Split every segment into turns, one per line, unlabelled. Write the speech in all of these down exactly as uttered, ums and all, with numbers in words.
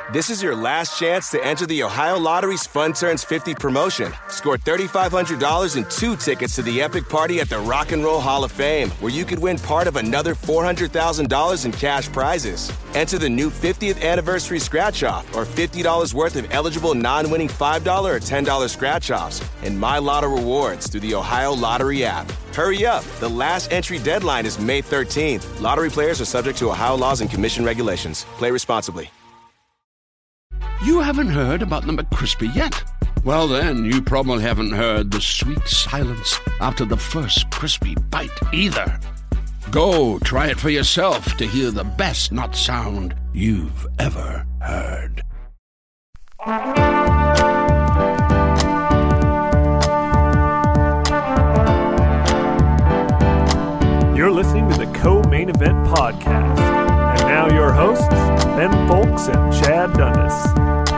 This is your last chance to enter the Ohio Lottery's Fun Turns fifty promotion. Score three thousand five hundred dollars and two tickets to the epic party at the Rock and Roll Hall of Fame, where you could win part of another four hundred thousand dollars in cash prizes. Enter the new fiftieth anniversary scratch-off or fifty dollars worth of eligible non-winning five dollars or ten dollars scratch-offs and My Lotto rewards through the Ohio Lottery app. Hurry up. The last entry deadline is May thirteenth. Lottery players are subject to Ohio laws and commission regulations. Play responsibly.
You haven't heard about the McCrispy yet? Well, then, you probably haven't heard the sweet silence after the first crispy bite either. Go try it for yourself to hear the best nut sound you've ever heard.
You're listening to the Co-Main Event Podcast. And now your hosts, Ben Fowlkes and Chad Dundas.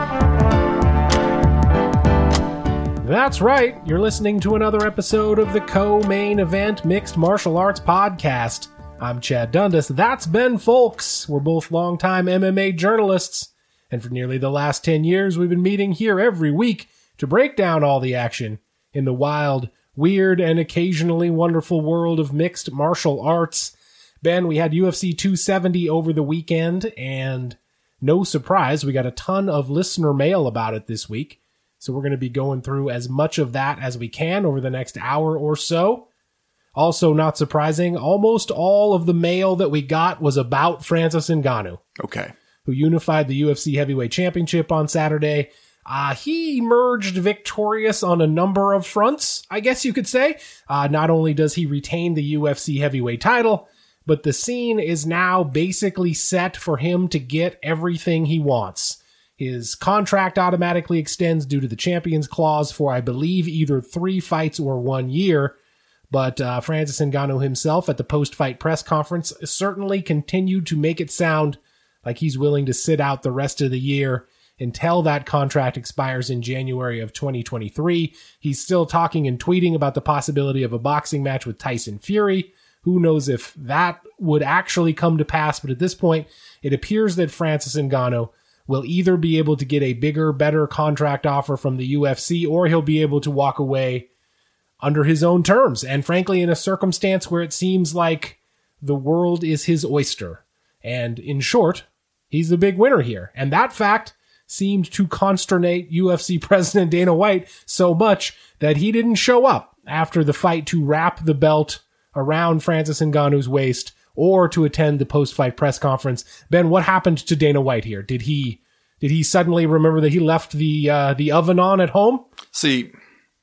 That's right. You're listening to another episode of the Co-Main Event Mixed Martial Arts Podcast. I'm Chad Dundas. That's Ben Fowlkes. We're both longtime M M A journalists. And for nearly the last ten years, we've been meeting here every week to break down all the action in the wild, weird, and occasionally wonderful world of mixed martial arts. Ben, we had U F C two seventy over the weekend, and no surprise, we got a ton of listener mail about it this week. So we're going to be going through as much of that as we can over the next hour or so. Also, not surprising, almost all of the mail that we got was about Francis Ngannou.
Okay.
Who unified the U F C Heavyweight Championship on Saturday. Uh, he emerged victorious on a number of fronts, I guess you could say. Uh, not only does he retain the U F C Heavyweight title, but the scene is now basically set for him to get everything he wants. His contract automatically extends due to the Champions Clause for, I believe, either three fights or one year. But uh, Francis Ngannou himself at the post-fight press conference certainly continued to make it sound like he's willing to sit out the rest of the year until that contract expires in January of twenty twenty-three. He's still talking and tweeting about the possibility of a boxing match with Tyson Fury. Who knows if that would actually come to pass, but at this point, it appears that Francis Ngannou will either be able to get a bigger, better contract offer from the U F C, or he'll be able to walk away under his own terms. And frankly, in a circumstance where it seems like the world is his oyster. And in short, he's the big winner here. And that fact seemed to consternate U F C President Dana White so much that he didn't show up after the fight to wrap the belt around Francis Ngannou's waist or to attend the post-fight press conference. Ben, what happened to Dana White here? Did he did he suddenly remember that he left the uh, the oven on at home?
See,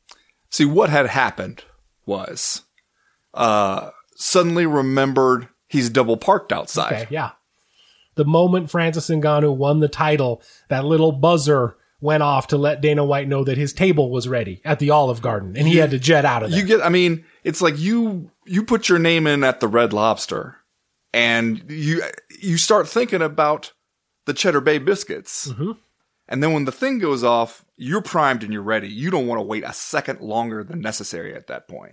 see what had happened was uh, suddenly remembered he's double parked outside.
Okay, yeah. The moment Francis Ngannou won the title, that little buzzer went off to let Dana White know that his table was ready at the Olive Garden, and he you, had to jet out of there.
You get, I mean, it's like you you put your name in at the Red Lobster, and you you start thinking about the Cheddar Bay biscuits.
Mm-hmm.
And then when the thing goes off, you're primed and you're ready. You don't want to wait a second longer than necessary at that point.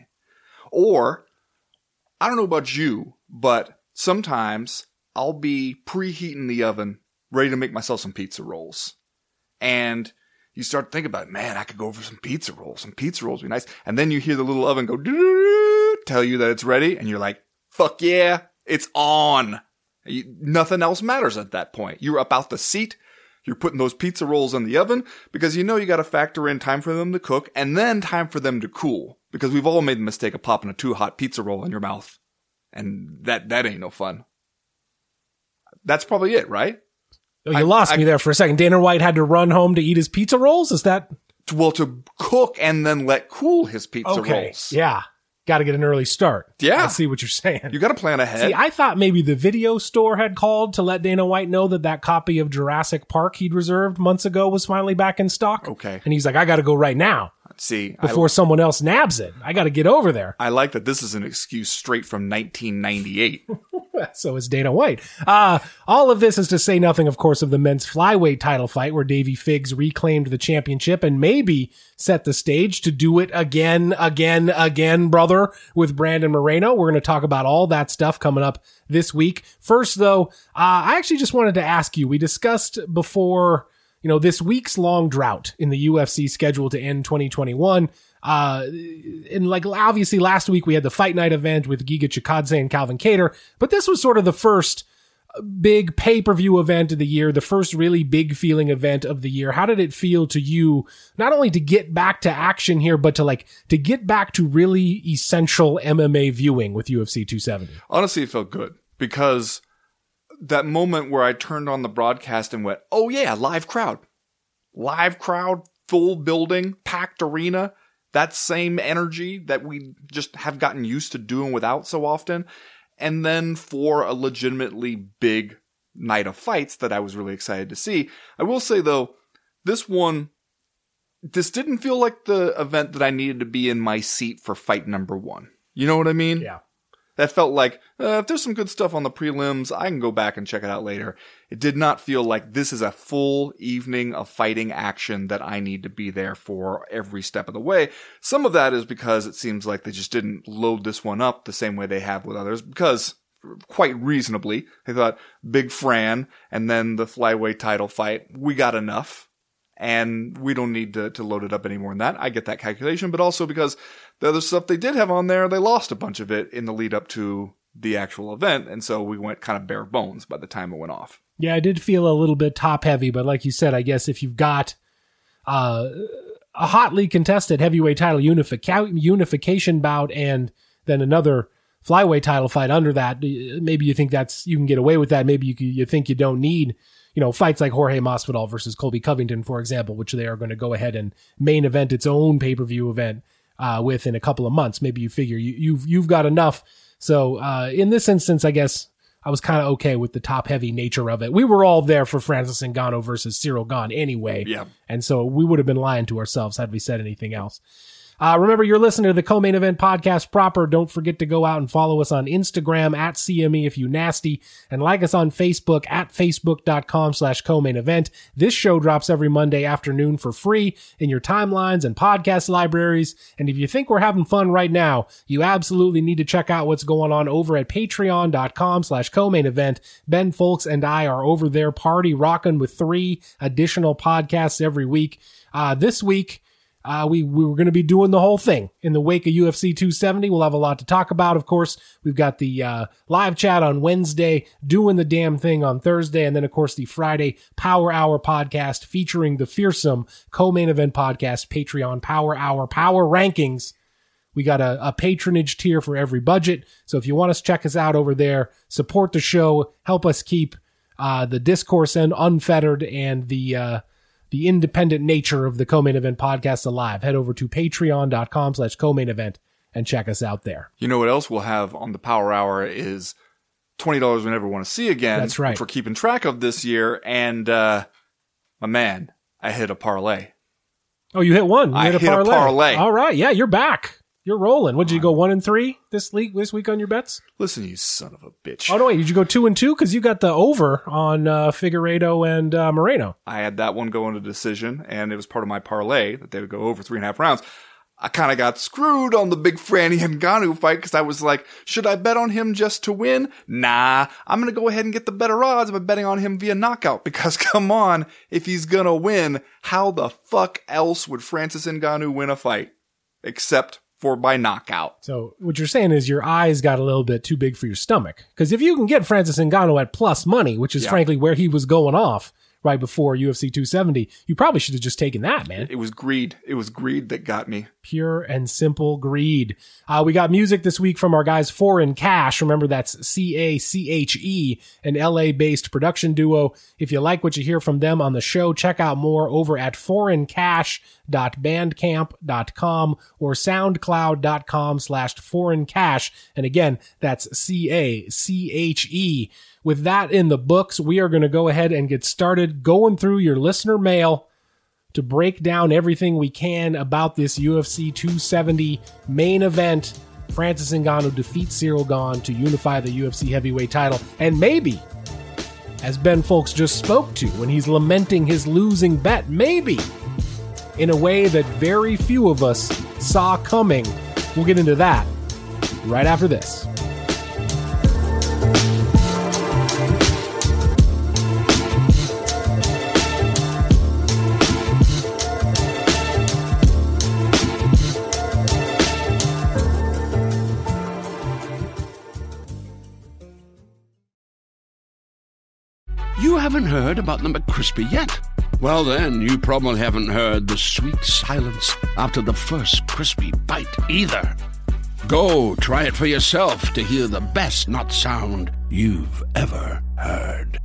Or, I don't know about you, but sometimes I'll be preheating the oven, ready to make myself some pizza rolls. And you start thinking about, man, I could go for some pizza rolls. Some pizza rolls would be nice. And then you hear the little oven go, doo-doo-doo, tell you that it's ready. And you're like, fuck yeah, it's on. You, nothing else matters at that point. You're up out the seat. You're putting those pizza rolls in the oven because you know you got to factor in time for them to cook and then time for them to cool. Because we've all made the mistake of popping a too hot pizza roll in your mouth. And that, that ain't no fun. That's probably it, right?
Oh, you
I,
lost
I,
me there for a second. Dana White had to run home to eat his pizza rolls? Is that?
Well, to cook and then let cool his pizza
okay.
rolls.
Yeah. Got to get an early start.
Yeah.
I see what you're saying.
You got to plan ahead.
See, I thought maybe the video store had called to let Dana White know that that copy of Jurassic Park he'd reserved months ago was finally back in stock.
Okay.
And he's like, I got to go right now.
See,
before
I,
someone else nabs it. I got to get over there.
I like that this is an excuse straight from nineteen ninety-eight.
So is Dana White. Uh, all of this is to say nothing, of course, of the men's flyweight title fight where Davey Figgs reclaimed the championship and maybe set the stage to do it again, again, again, brother, with Brandon Moreno. We're going to talk about all that stuff coming up this week. First, though, uh, I actually just wanted to ask you, we discussed before, you know, this week's long drought in the U F C schedule to end twenty twenty-one. Uh, and like, obviously last week we had the fight night event with Giga Chikadze and Calvin Kattar, but this was sort of the first big pay-per-view event of the year, the first really big feeling event of the year. How did it feel to you, not only to get back to action here, but to like, to get back to really essential M M A viewing with U F C two seventy?
Honestly, it felt good because that moment where I turned on the broadcast and went, oh yeah, live crowd, live crowd, full building, packed arena. That same energy that we just have gotten used to doing without so often. And then for a legitimately big night of fights that I was really excited to see. I will say though, this one, this didn't feel like the event that I needed to be in my seat for fight number one. You know what I mean?
Yeah.
That felt like, uh, if there's some good stuff on the prelims, I can go back and check it out later. It did not feel like this is a full evening of fighting action that I need to be there for every step of the way. Some of that is because it seems like they just didn't load this one up the same way they have with others, because quite reasonably, they thought Big Fran and then the flyweight title fight, we got enough. And we don't need to, to load it up any more than that. I get that calculation, but also because the other stuff they did have on there, they lost a bunch of it in the lead up to the actual event. And so we went kind of bare bones by the time it went off.
Yeah, I did feel a little bit top heavy, but like you said, I guess if you've got uh, a hotly contested heavyweight title unific- unification bout and then another flyweight title fight under that, maybe you think that's, you can get away with that. Maybe you, you think you don't need, you know, fights like Jorge Masvidal versus Colby Covington, for example, which they are going to go ahead and main event its own pay-per-view event uh, with in a couple of months. Maybe you figure you, you've you've got enough. So uh, in this instance, I guess I was kind of okay with the top-heavy nature of it. We were all there for Francis Ngannou versus Cyril Gane anyway,
yeah.
And so we would have been lying to ourselves had we said anything else. Uh, remember, you're listening to the Co-Main Event Podcast proper. Don't forget to go out and follow us on Instagram at C M E if you nasty, and like us on Facebook at facebook.com slash co-main event. This show drops every Monday afternoon for free in your timelines and podcast libraries. And if you think we're having fun right now, you absolutely need to check out what's going on over at patreon.com slash co-main event. Ben Folks and I are over there party rocking with three additional podcasts every week. Uh, this week, Uh, we, we were going to be doing the whole thing in the wake of U F C two seventy. We'll have a lot to talk about. Of course, we've got the, uh, live chat on Wednesday, doing the damn thing on Thursday. And then, of course, the Friday Power Hour podcast featuring the fearsome Co-Main Event Podcast, Patreon Power Hour Power Rankings. We got a, a patronage tier for every budget. So if you want to check us out over there, support the show, help us keep, uh, the discourse and unfettered and the, uh, the independent nature of the Co-Main Event Podcast alive. Head over to patreon.com slash co-main event and check us out there.
You know what else we'll have on the Power Hour is twenty dollars we never want to see again.
That's right.
Which we're keeping track of this year. And, uh, my man, I hit a parlay.
Oh, you hit one. You
I
hit, a,
hit
parlay.
a parlay.
All right. Yeah, you're back. You're rolling. What did you go one and three this week? This week on your bets?
Listen, you son of a bitch.
Oh no, wait. Did you go two and two? Because you got the over on uh, Figueiredo and uh, Moreno.
I had that one go into decision, and it was part of my parlay that they would go over three and a half rounds. I kind of got screwed on the big Franny Ngannou fight because I was like, should I bet on him just to win? Nah, I'm going to go ahead and get the better odds by betting on him via knockout because come on, if he's going to win, how the fuck else would Francis Ngannou win a fight? Except for by knockout.
So what you're saying is your eyes got a little bit too big for your stomach. Because if you can get Francis Ngannou at plus money, which is
yeah.
frankly where he was going off right before U F C two seventy, you probably should have just taken that, man.
It was greed. It was greed that got me.
Pure and simple greed. Uh, we got music this week from our guys Foreign Cash. Remember, that's C A C H E, an L A-based production duo. If you like what you hear from them on the show, check out more over at foreign cash dot bandcamp dot com or soundcloud.com slash foreign cash. And again, that's C A C H E. With that in the books, we are going to go ahead and get started going through your listener mail. to break down everything we can about this U F C two seventy main event. Francis Ngannou defeats Ciryl Gane to unify the U F C heavyweight title. And maybe, as Ben Fowlkes just spoke to when he's lamenting his losing bet, maybe in a way that very few of us saw coming. We'll get into that right after this.
You haven't heard about the McCrispy yet? Well, then, you probably haven't heard the sweet silence after the first crispy bite either. Go try it for yourself to hear the best nut sound you've ever heard.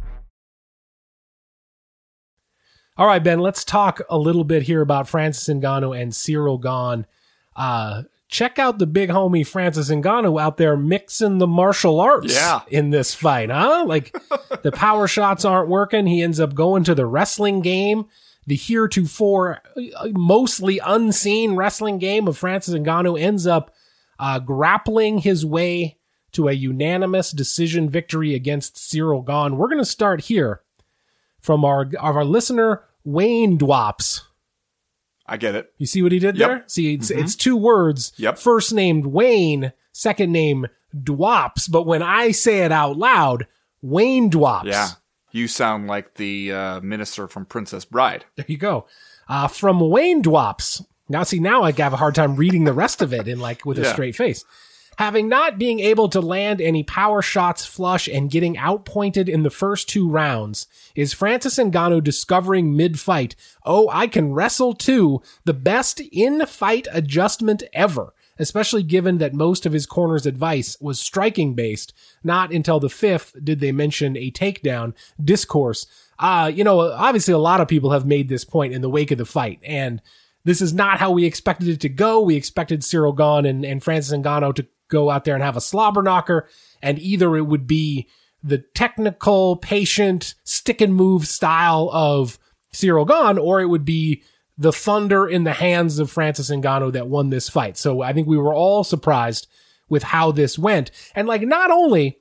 All right, Ben, let's talk a little bit here about Francis Ngannou and Ciryl Gane. Uh, check out the big homie Francis Ngannou out there mixing the martial arts
yeah.
in this fight, huh? Like, the power shots aren't working. He ends up going to the wrestling game, the heretofore mostly unseen wrestling game of Francis Ngannou ends up uh, grappling his way to a unanimous decision victory against Ciryl Gane. We're going to start here from our, our listener, Wayne Dwops.
I get it.
You see what he did
Yep.
there? See, it's,
Mm-hmm.
it's two words.
Yep.
First named Wayne, second name Dwops. But when I say it out loud, Wayne Dwops.
Yeah. You sound like the uh, minister from Princess Bride.
There you go. Uh, from Wayne Dwops. Now, see, now I have a hard time reading the rest of it in like with a
Yeah.
straight face. Having not being able to land any power shots flush and getting outpointed in the first two rounds, is Francis Ngannou discovering mid-fight, oh, I can wrestle too, the best in-fight adjustment ever, especially given that most of his corner's advice was striking-based. Not until the fifth did they mention a takedown discourse. Uh, you know, obviously a lot of people have made this point in the wake of the fight, and this is not how we expected it to go. We expected Ciryl Gane and, and Francis Ngannou to go out there and have a slobber knocker, and either it would be the technical, patient, stick and move style of Ciryl Gane, or it would be the thunder in the hands of Francis Ngannou that won this fight. So I think we were all surprised with how this went. And like, not only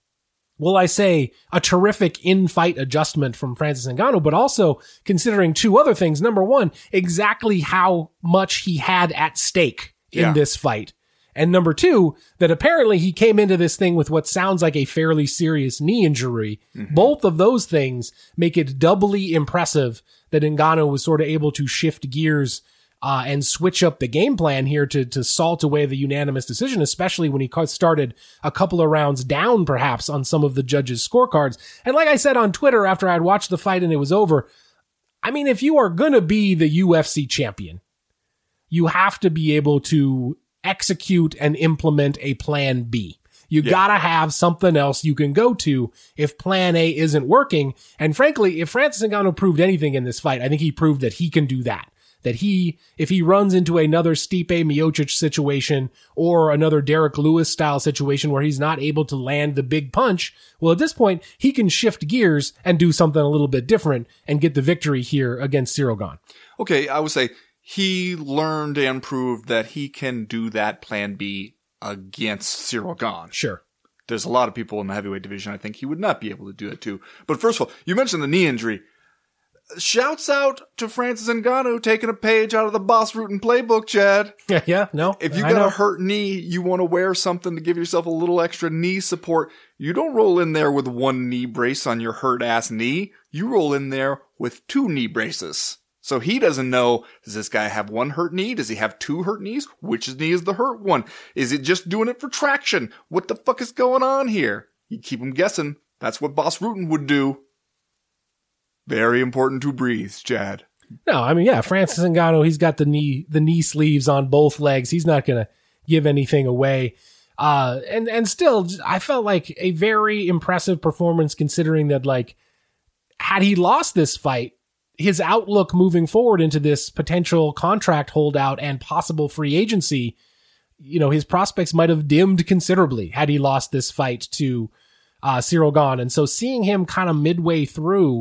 will I say a terrific in-fight adjustment from Francis Ngannou, but also considering two other things. Number one, exactly how much he had at stake in
Yeah.
this fight. And number two, that apparently he came into this thing with what sounds like a fairly serious knee injury. Mm-hmm. Both of those things make it doubly impressive that Ngannou was sort of able to shift gears uh, and switch up the game plan here to, to salt away the unanimous decision, especially when he started a couple of rounds down, perhaps, on some of the judges' scorecards. And like I said on Twitter after I'd watched the fight and it was over, I mean, if you are going to be the U F C champion, you have to be able to execute and implement a plan B. You
Yeah.
gotta have something else you can go to if plan A isn't working. And frankly, if Francis Ngannou proved anything in this fight, I think he proved that he can do that. That he, if he runs into another Stipe Miocic situation or another Derek Lewis style situation where he's not able to land the big punch, well, at this point, he can shift gears and do something a little bit different and get the victory here against Ciryl Gane.
Okay, I would say he learned and proved that he can do that plan B against Ciryl Gane.
Sure.
There's a lot of people in the heavyweight division I think he would not be able to do it too. But first of all, you mentioned the knee injury. Shouts out to Francis Ngannou taking a page out of the Boss Rutan playbook, Chad.
Yeah, yeah, no.
If you
I
got
know.
a hurt knee, you want to wear something to give yourself a little extra knee support. You don't roll in there with one knee brace on your hurt ass knee. You roll in there with two knee braces. So he doesn't know, does this guy have one hurt knee? Does he have two hurt knees? Which knee is the hurt one? Is it just doing it for traction? What the fuck is going on here? You keep him guessing. That's what Boss Rutan would do. Very important to breathe, Chad.
No, I mean, yeah, Francis Ngannou, he's got the knee, the knee sleeves on both legs. He's not going to give anything away. Uh, and, and still, I felt like a very impressive performance considering that, like, had he lost this fight, his outlook moving forward into this potential contract holdout and possible free agency, you know, his prospects might have dimmed considerably had he lost this fight to uh, Ciryl Gane. And so seeing him kind of midway through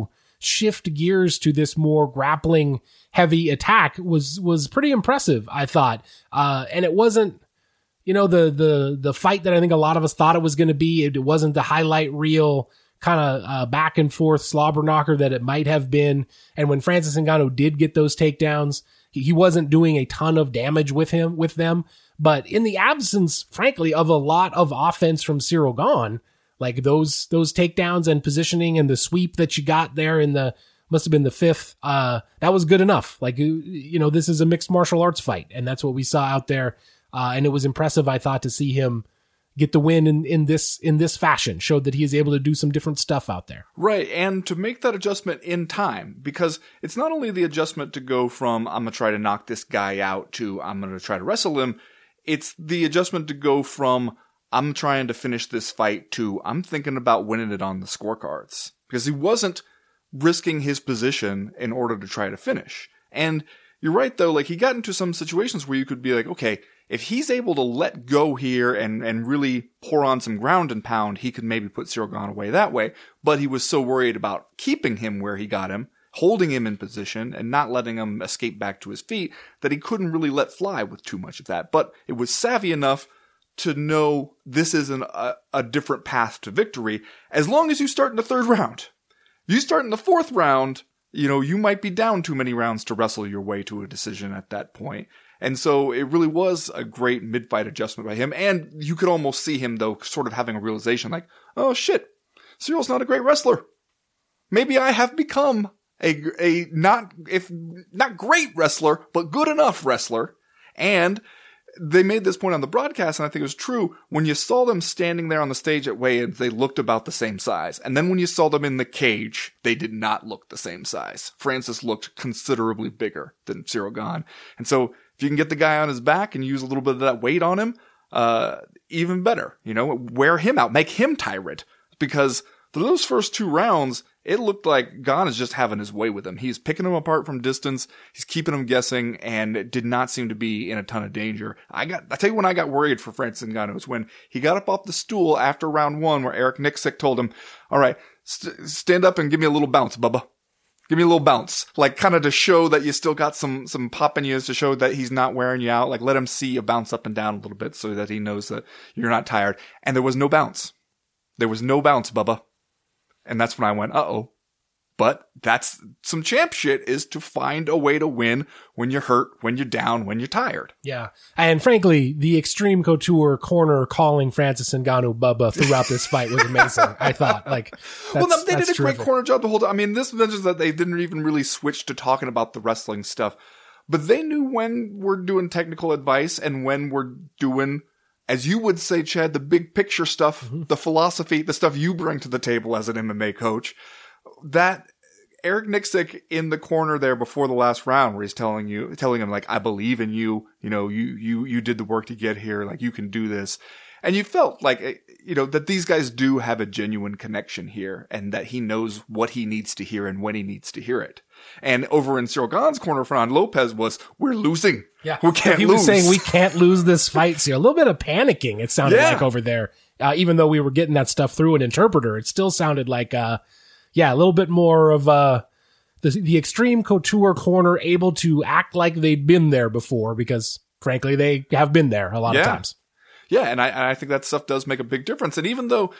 shift gears to this more grappling heavy attack was, was pretty impressive, I thought. Uh, and it wasn't, you know, the, the, the fight that I think a lot of us thought it was going to be. It, it wasn't the highlight reel kind of uh, back and forth slobber knocker that it might have been. And when Francis Ngannou did get those takedowns, he, he wasn't doing a ton of damage with him, with them. But in the absence, frankly, of a lot of offense from Ciryl Gane, like those, those takedowns and positioning and the sweep that you got there in the, must have been the fifth. Uh, that was good enough. Like, you know, this is a mixed martial arts fight, and that's what we saw out there. Uh, and it was impressive, I thought, to see him get the win in, in this, in this fashion. Showed that he is able to do some different stuff out there.
Right. And to make that adjustment in time, because it's not only the adjustment to go from, I'm going to try to knock this guy out to, I'm going to try to wrestle him. It's the adjustment to go from, I'm trying to finish this fight to, I'm thinking about winning it on the scorecards. Because he wasn't risking his position in order to try to finish. And you're right, though, like he got into some situations where you could be like, okay, if he's able to let go here and, and really pour on some ground and pound, he could maybe put Ciryl Gane away that way. But he was so worried about keeping him where he got him, holding him in position and not letting him escape back to his feet, that he couldn't really let fly with too much of that. But it was savvy enough to know this isn't a, a different path to victory as long as you start in the third round. You start in the fourth round, you know, you might be down too many rounds to wrestle your way to a decision at that point. And so it really was a great mid-fight adjustment by him. And you could almost see him, though, sort of having a realization like, oh shit, Cyryl's not a great wrestler. Maybe I have become a, a not, if not great wrestler, but good enough wrestler. And they made this point on the broadcast, and I think it was true. When you saw them standing there on the stage at weigh-ins, they looked about the same size. And then when you saw them in the cage, they did not look the same size. Francis looked considerably bigger than Ciryl Gane. And so if you can get the guy on his back and use a little bit of that weight on him, uh, even better. You know, wear him out, make him tired. Because through those first two rounds, it looked like Gane is just having his way with him. He's picking him apart from distance. He's keeping him guessing, and it did not seem to be in a ton of danger. I got, I tell you when I got worried for Francis Ngannou was when he got up off the stool after round one, where Eric Nicksick told him, all right, st- stand up and give me a little bounce, Bubba. Give me a little bounce. Like, kind of to show that you still got some, some pop in you, to show that he's not wearing you out. Like, let him see you bounce up and down a little bit so that he knows that you're not tired. And there was no bounce. There was no bounce, Bubba. And that's when I went, uh-oh. But that's some champ shit, is to find a way to win when you're hurt, when you're down, when you're tired.
Yeah. And frankly, the Extreme Couture corner calling Francis Ngannou Bubba throughout this fight was amazing. I thought, like, that's,
well, they
that's
did a
terrific.
great corner job the whole time. I mean, this mentions that they didn't even really switch to talking about the wrestling stuff, but they knew when we're doing technical advice and when we're doing, as you would say, Chad, the big picture stuff, mm-hmm. the philosophy, the stuff you bring to the table as an M M A coach. That Eric Nicksick in the corner there before the last round, where he's telling you, telling him like, I believe in you. You know, you, you, you did the work to get here. Like, you can do this. And you felt like, you know, that these guys do have a genuine connection here, and that he knows what he needs to hear and when he needs to hear it. And over in Ciryl Gane's corner, Fernando Lopez was, we're losing.
Yeah.
We can't
he
lose.
was saying we can't lose this fight. So a little bit of panicking, it sounded
Yeah.
like over there. Uh, even though we were getting that stuff through an interpreter, it still sounded like, uh, yeah, a little bit more of, uh, the, the Extreme Couture corner able to act like they'd been there before, because frankly, they have been there a lot
Yeah.
of times.
Yeah, and I, and I think that stuff does make a big difference. And even though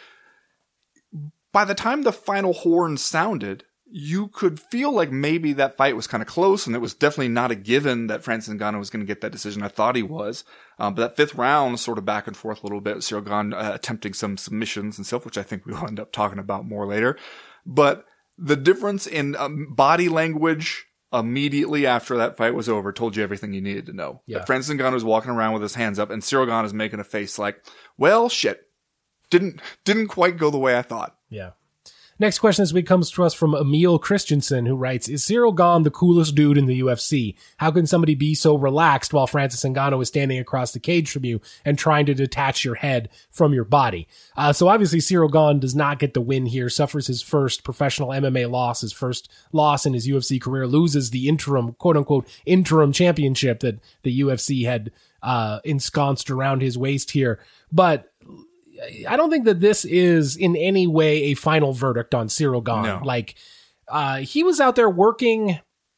by the time the final horn sounded, you could feel like maybe that fight was kind of close, and it was definitely not a given that Francis Ngannou was going to get that decision. I thought he was. Um, but that fifth round, sort of back and forth a little bit, Ciryl Gane uh, attempting some submissions and stuff, which I think we'll end up talking about more later. But the difference in um, body language immediately after that fight was over told you everything you needed to know.
Yeah.
That Francis Ngannou was walking around with his hands up, and Ciryl Gane is making a face like, well, shit. Didn't, didn't quite go the way I thought.
Yeah. Next question this week comes to us from Emil Christensen, who writes, is Ciryl Gane the coolest dude in the U F C? How can somebody be so relaxed while Francis Ngannou is standing across the cage from you and trying to detach your head from your body? Uh, so obviously Ciryl Gane does not get the win here, suffers his first professional M M A loss, his first loss in his U F C career, loses the interim, quote unquote, interim championship that the U F C had uh, ensconced around his waist here. But I don't think that this is in any way a final verdict on Ciryl Gane.
No.
Like, uh, he was out there working.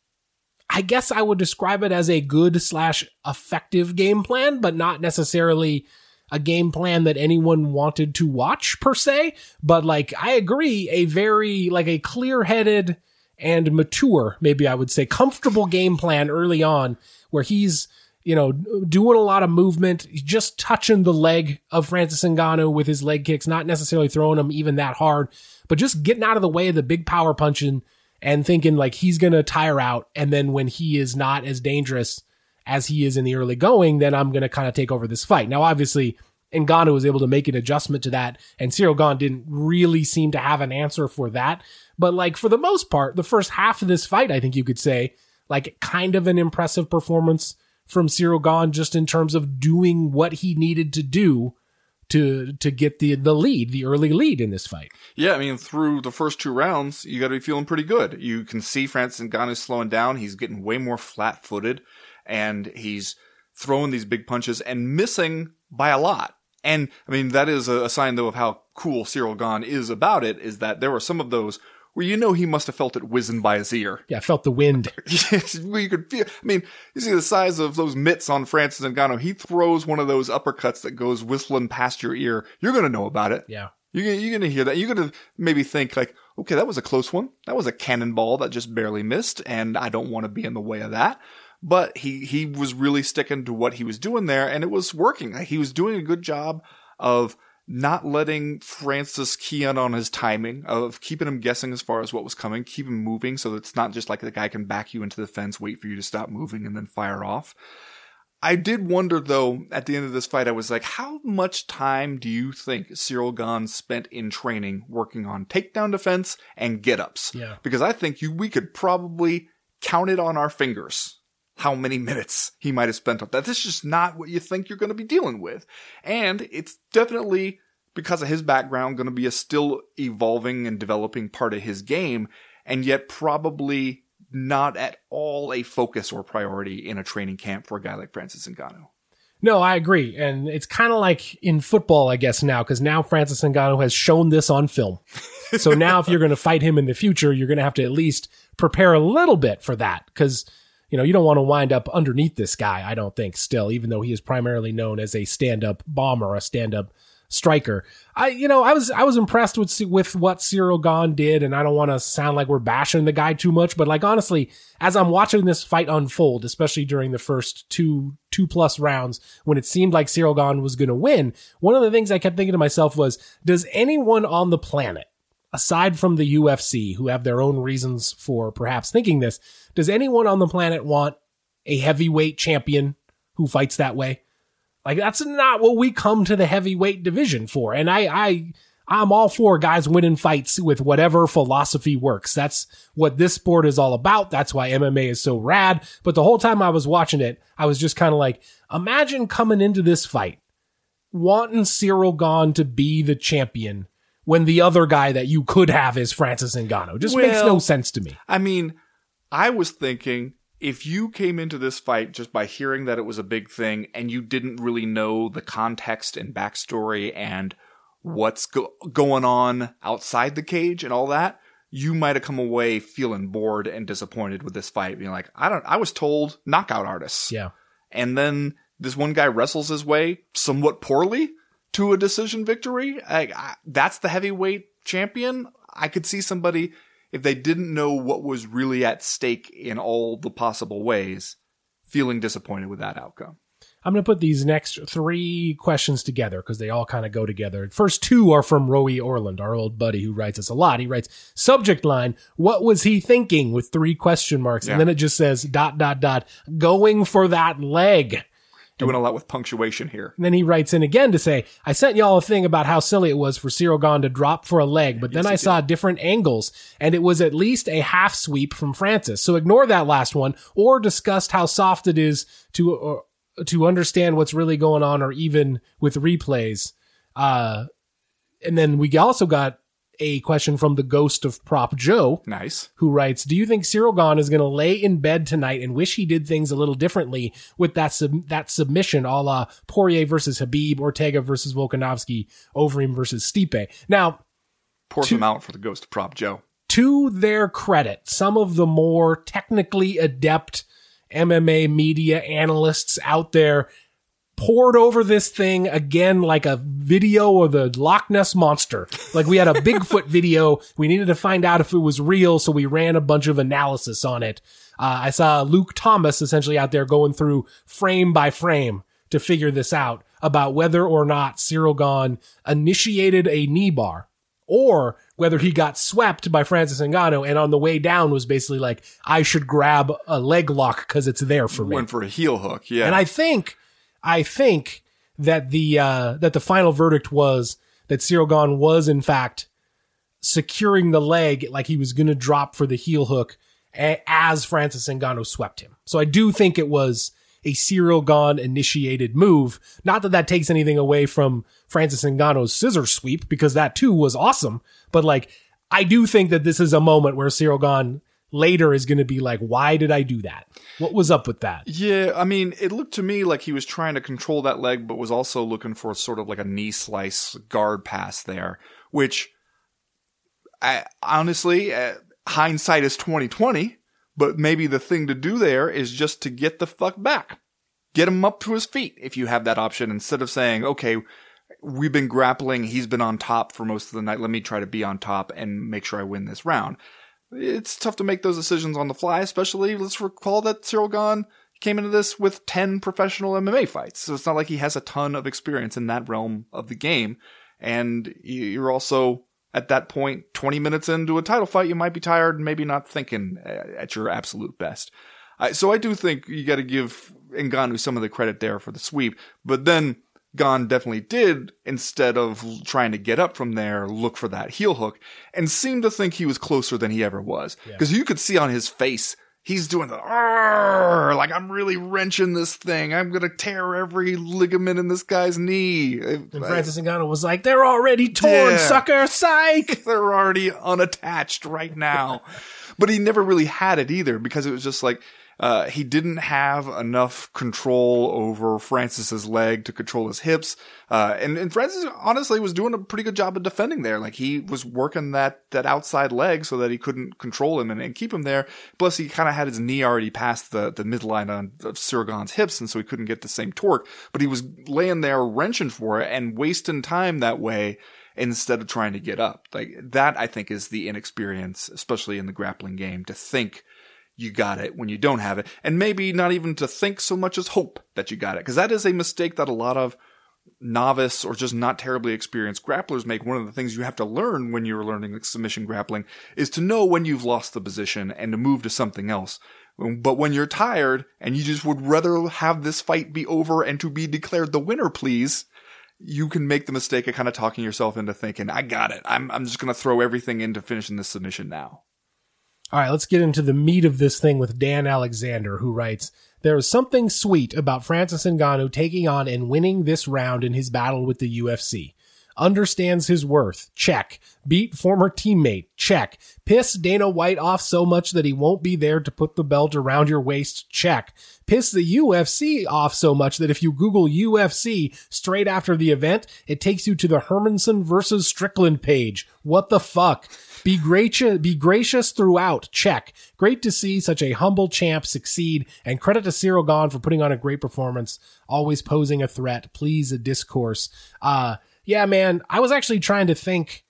I guess I would describe it as a good slash effective game plan, but not necessarily a game plan that anyone wanted to watch per se. But like, I agree, a very like a clear-headed and mature, maybe I would say comfortable game plan early on where he's, you know, doing a lot of movement, just touching the leg of Francis Ngannou with his leg kicks, not necessarily throwing them even that hard, but just getting out of the way of the big power punching and thinking like he's going to tire out. And then when he is not as dangerous as he is in the early going, then I'm going to kind of take over this fight. Now, obviously, Ngannou was able to make an adjustment to that, and Ciryl Gane didn't really seem to have an answer for that. But like for the most part, the first half of this fight, I think you could say, like kind of an impressive performance from Ciryl Gane just in terms of doing what he needed to do to to get the the lead, the early lead in this fight.
Yeah, I mean, through the first two rounds, you got to be feeling pretty good. You can see Francis Ngannou slowing down. He's getting way more flat-footed, and he's throwing these big punches and missing by a lot. And, I mean, that is a sign, though, of how cool Ciryl Gane is about it, is that there were some of those where you know he must have felt it whizzing by his ear.
Yeah, felt the wind.
Yes, where you could feel. I mean, you see the size of those mitts on Francis Ngannou. He throws one of those uppercuts that goes whistling past your ear. You're going to know about it.
Yeah.
You're, you're going to hear that. You're going to maybe think like, okay, that was a close one. That was a cannonball that just barely missed, and I don't want to be in the way of that. But he, he was really sticking to what he was doing there, and it was working. He was doing a good job of not letting Francis key in on his timing, of keeping him guessing as far as what was coming, keep him moving so that it's not just like the guy can back you into the fence, wait for you to stop moving, and then fire off. I did wonder, though, at the end of this fight, I was like, how much time do you think Ciryl Gane spent in training working on takedown defense and get-ups?
Yeah.
Because I think you we could probably count it on our fingers how many minutes he might have spent on that. This is just not what you think you're going to be dealing with. And it's definitely, because of his background, going to be a still evolving and developing part of his game, and yet probably not at all a focus or priority in a training camp for a guy like Francis Ngannou.
No, I agree. And it's kind of like in football, I guess, now, because now Francis Ngannou has shown this on film. So now if you're going to fight him in the future, you're going to have to at least prepare a little bit for that, because you know, you don't want to wind up underneath this guy, I don't think, still, even though he is primarily known as a stand-up bomber, a stand-up striker. I, you know, I was, I was impressed with, with what Ciryl Gane did, and I don't want to sound like we're bashing the guy too much, but like, honestly, as I'm watching this fight unfold, especially during the first two, two plus rounds, when it seemed like Ciryl Gane was going to win, one of the things I kept thinking to myself was, does anyone on the planet, aside from the U F C, who have their own reasons for perhaps thinking this, does anyone on the planet want a heavyweight champion who fights that way? Like, that's not what we come to the heavyweight division for. And I, I, I'm all for guys winning fights with whatever philosophy works. That's what this sport is all about. That's why M M A is so rad. But the whole time I was watching it, I was just kind of like, imagine coming into this fight, wanting Ciryl Gane to be the champion when the other guy that you could have is Francis Ngannou. Just well, makes no sense to me.
I mean, I was thinking, if you came into this fight just by hearing that it was a big thing and you didn't really know the context and backstory and what's go- going on outside the cage and all that, you might have come away feeling bored and disappointed with this fight, being like, I don't, I was told knockout artists.
Yeah.
And then this one guy wrestles his way somewhat poorly to a decision victory. I, I, that's the heavyweight champion. I could see somebody, if they didn't know what was really at stake in all the possible ways, feeling disappointed with that outcome.
I'm going to put these next three questions together because they all kind of go together. First two are from Roey Orland, our old buddy who writes us a lot. He writes, subject line, what was he thinking, with three question marks? Yeah. And then it just says, dot, dot, dot, going for that leg.
Doing a lot with punctuation here.
And then he writes in again to say, I sent y'all a thing about how silly it was for Ciryl Gane to drop for a leg, but then yes, I saw did. different angles, and it was at least a half sweep from Francis. So ignore that last one, or discussed how soft it is to uh, to understand what's really going on, or even with replays. Uh, and then we also got a question from the ghost of Prop Joe.
Nice.
Who writes, do you think Ciryl Gane is going to lay in bed tonight and wish he did things a little differently with that sub- that submission a la Poirier versus Habib, Ortega versus Volkanovski, Overeem versus Stipe? Now,
pour some out for the ghost of Prop Joe.
to their credit, some of the more technically adept M M A media analysts out there poured over this thing again like a video of the Loch Ness Monster. Like we had a Bigfoot video. We needed to find out if it was real, so we ran a bunch of analysis on it. Uh, I saw Luke Thomas essentially out there going through frame by frame to figure this out about whether or not Ciryl Gane initiated a knee bar or whether he got swept by Francis Ngannou and on the way down was basically like, I should grab a leg lock because it's there for me.
Went for a heel hook, yeah.
And I think... I think that the uh, that the final verdict was that Ciryl Gane was in fact securing the leg like he was going to drop for the heel hook a- as Francis Ngannou swept him. So I do think it was a Ciryl Gane initiated move. Not that that takes anything away from Francis Ngannou's scissor sweep because that too was awesome. But like I do think that this is a moment where Ciryl Gane later is going to be like, why did I do that? What was up with that?
Yeah, I mean, it looked to me like he was trying to control that leg, but was also looking for sort of like a knee slice guard pass there, which I, honestly, uh, hindsight is twenty twenty, but maybe the thing to do there is just to get the fuck back. Get him up to his feet if you have that option instead of saying, okay, we've been grappling, he's been on top for most of the night, let me try to be on top and make sure I win this round. It's tough to make those decisions on the fly, especially let's recall that Ciryl Gane came into this with ten professional M M A fights. So it's not like he has a ton of experience in that realm of the game. And you're also at that point, twenty minutes into a title fight, you might be tired and maybe not thinking at your absolute best. So I do think you got to give Ngannou some of the credit there for the sweep, but then Gane definitely did, instead of trying to get up from there, look for that heel hook and seemed to think he was closer than he ever was. Because yeah. You could see on his face, he's doing the, like, I'm really wrenching this thing. I'm going to tear every ligament in this guy's knee.
And Francis Ngannou was like, they're already torn, yeah. sucker, psych!
They're already unattached right now. But he never really had it either, because it was just like, Uh, he didn't have enough control over Francis's leg to control his hips. Uh, and, and Francis honestly was doing a pretty good job of defending there. Like he was working that, that outside leg so that he couldn't control him and, and keep him there. Plus he kind of had his knee already past the, the midline on of Ciryl Gane's hips. And so he couldn't get the same torque, but he was laying there wrenching for it and wasting time that way instead of trying to get up. Like that, I think, is the inexperience, especially in the grappling game, to think you got it when you don't have it. And maybe not even to think so much as hope that you got it. Because that is a mistake that a lot of novice or just not terribly experienced grapplers make. One of the things you have to learn when you're learning submission grappling is to know when you've lost the position and to move to something else. But when you're tired and you just would rather have this fight be over and to be declared the winner, please, you can make the mistake of kind of talking yourself into thinking, I got it. I'm, I'm just going to throw everything into finishing this submission now.
All right, let's get into the meat of this thing with Dan Alexander, who writes, there is something sweet about Francis Ngannou taking on and winning this round in his battle with the U F C. Understands his worth. Check. Beat former teammate. Check. Piss Dana White off so much that he won't be there to put the belt around your waist. Check. Piss the U F C off so much that if you Google U F C straight after the event, it takes you to the Hermanson versus Strickland page. What the fuck? Be gracious, be gracious throughout. Check. Great to see such a humble champ succeed, and credit to Ciryl Gane for putting on a great performance, always posing a threat. Please, a discourse. Uh, yeah, man, I was actually trying to think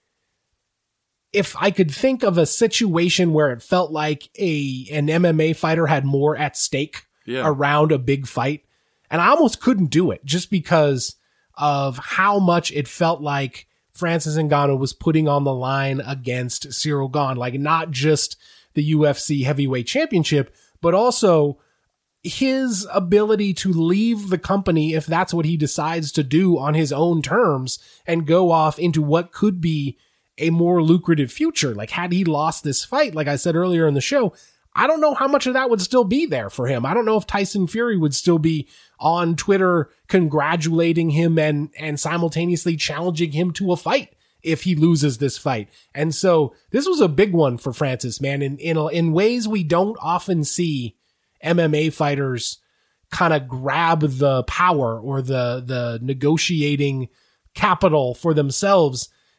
if I could think of a situation where it felt like a an M M A fighter had more at stake yeah. around a big fight. And I almost couldn't do it just because of how much it felt like Francis Ngannou was putting on the line against Ciryl Gane. Like not just the U F C heavyweight championship, but also his ability to leave the company if that's what he decides to do on his own terms and go off into what could be a more lucrative future. Like had he lost this fight, like I said earlier in the show, I don't know how much of that would still be there for him. I don't know if Tyson Fury would still be on Twitter congratulating him and, and simultaneously challenging him to a fight if he loses this fight. And so this was a big one for Francis, man, in, in, in ways we don't often see M M A fighters kind of grab the power or the, the negotiating capital for themselves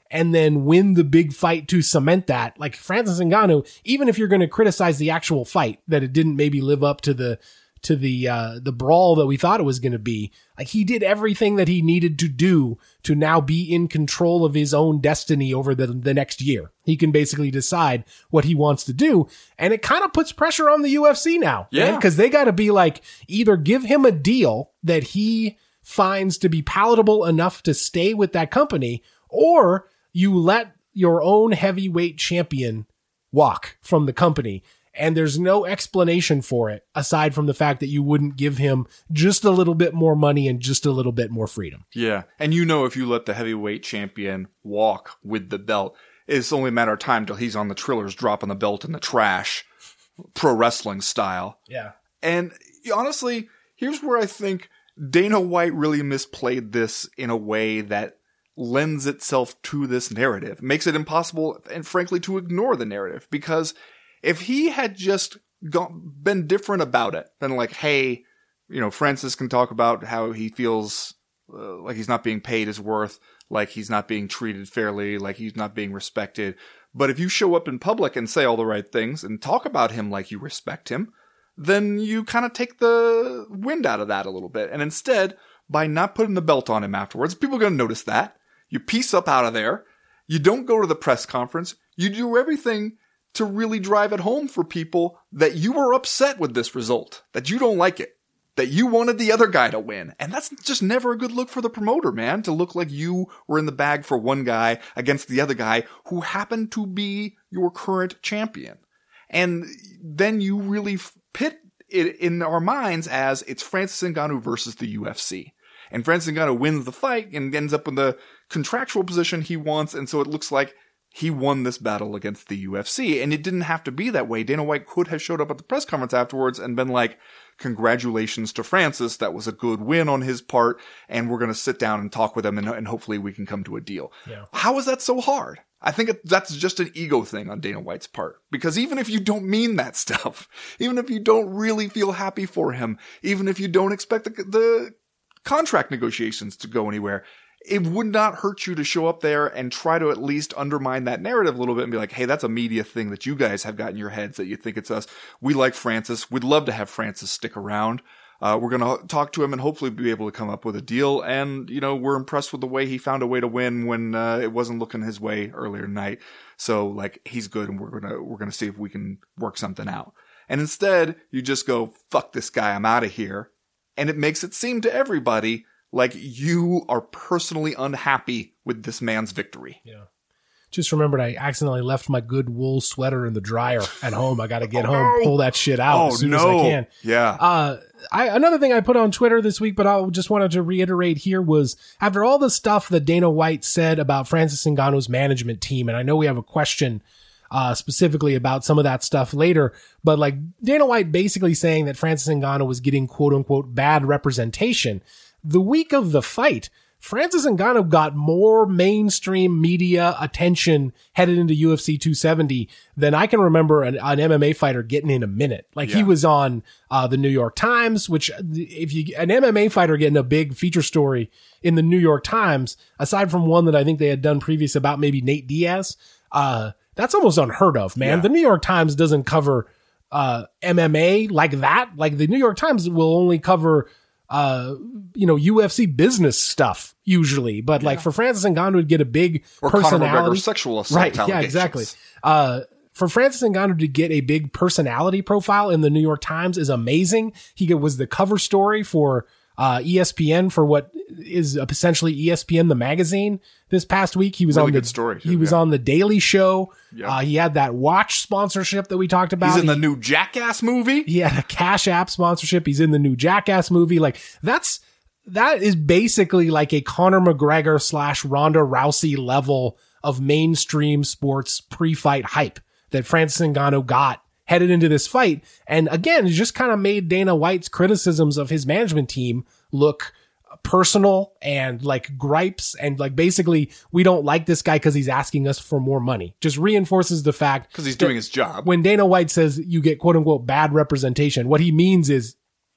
and then win the big fight to cement that. Like Francis Ngannou, even if you're going to criticize the actual fight, that it didn't maybe live up to the to the uh, the brawl that we thought it was going to be, like he did everything that he needed to do to now be in control of his own destiny over the, the next year. He can basically decide what he wants to do, and it kind of puts pressure on the U F C now.
Yeah.
Because they got to be like, either give him a deal that he finds to be palatable enough to stay with that company, or you let your own heavyweight champion walk from the company. And there's no explanation for it aside from the fact that you wouldn't give him just a little bit more money and just a little bit more freedom.
Yeah. And you know, if you let the heavyweight champion walk with the belt, it's only a matter of time till he's on the Trillers dropping the belt in the trash, pro wrestling style.
Yeah.
And honestly, here's where I think Dana White really misplayed this in a way that lends itself to this narrative. Makes it impossible, and frankly, to ignore the narrative. Because if he had just gone, been different about it, been like, hey, you know, Francis can talk about how he feels uh, like he's not being paid his worth, like he's not being treated fairly, like he's not being respected. But if you show up in public and say all the right things and talk about him like you respect him, then you kind of take the wind out of that a little bit. And instead, by not putting the belt on him afterwards, people are going to notice that. You piece up out of there. You don't go to the press conference. You do everything to really drive it home for people that you were upset with this result, that you don't like it, that you wanted the other guy to win. And that's just never a good look for the promoter, man, to look like you were in the bag for one guy against the other guy who happened to be your current champion. And then you really pit it in our minds as it's Francis Ngannou versus the U F C. And Francis Ngannou wins the fight and ends up in the contractual position he wants, and so it looks like he won this battle against the U F C, and it didn't have to be that way. Dana White could have showed up at the press conference afterwards and been like, congratulations to Francis, that was a good win on his part, and we're going to sit down and talk with him, and, and hopefully we can come to a deal.
Yeah.
How is that so hard? I think it, that's just an ego thing on Dana White's part, because even if you don't mean that stuff, even if you don't really feel happy for him, even if you don't expect the, the contract negotiations to go anywhere, it would not hurt you to show up there and try to at least undermine that narrative a little bit and be like, hey, that's a media thing that you guys have got in your heads that you think it's us. We like Francis. We'd love to have Francis stick around. Uh, we're going to talk to him and hopefully be able to come up with a deal. And, you know, we're impressed with the way he found a way to win when uh, it wasn't looking his way earlier tonight. So, like, he's good, and we're going to we're going to see if we can work something out. And instead, you just go, fuck this guy, I'm out of here. And it makes it seem to everybody like you are personally unhappy with this man's victory.
Yeah. Just remembered I accidentally left my good wool sweater in the dryer at home. I got to get
oh,
home,
no.
pull that shit out
oh,
as soon
no.
as I can.
Yeah.
Uh, I, another thing I put on Twitter this week, but I just wanted to reiterate here, was after all the stuff that Dana White said about Francis Ngannou's management team, and I know we have a question uh, specifically about some of that stuff later, but like Dana White basically saying that Francis Ngannou was getting quote unquote bad representation. The week of the fight, Francis Ngannou got more mainstream media attention headed into U F C two seventy than I can remember an, an M M A fighter getting in a minute. Like yeah. he was on uh, the New York Times, which if you, an M M A fighter getting a big feature story in the New York Times, aside from one that I think they had done previous about maybe Nate Diaz, uh, that's almost unheard of, man. Yeah. The New York Times doesn't cover uh, M M A like that. Like the New York Times will only cover uh, you know, U F C business stuff usually, but yeah. like for Francis Ngannou to get a big
or
personality,
Conor McGregor sexual assault
right? Yeah, exactly. Uh, for Francis Ngannou to get a big personality profile in the New York Times is amazing. He was the cover story for uh, E S P N for what is essentially E S P N the magazine this past week. He was
really
on
good
the
story too,
he was
yeah.
on the Daily Show.
Yep. Uh,
he had that watch sponsorship that we talked about.
He's in
he,
the new Jackass movie.
He had a Cash App sponsorship. He's in the new Jackass movie. Like that's that is basically like a Conor McGregor slash Ronda Rousey level of mainstream sports pre-fight hype that Francis Ngannou got headed into this fight. And again, it just kind of made Dana White's criticisms of his management team look personal and like gripes and like basically we don't like this guy because he's asking us for more money. Just reinforces the fact
because he's doing his job.
When Dana White says you get quote unquote bad representation, what he means is you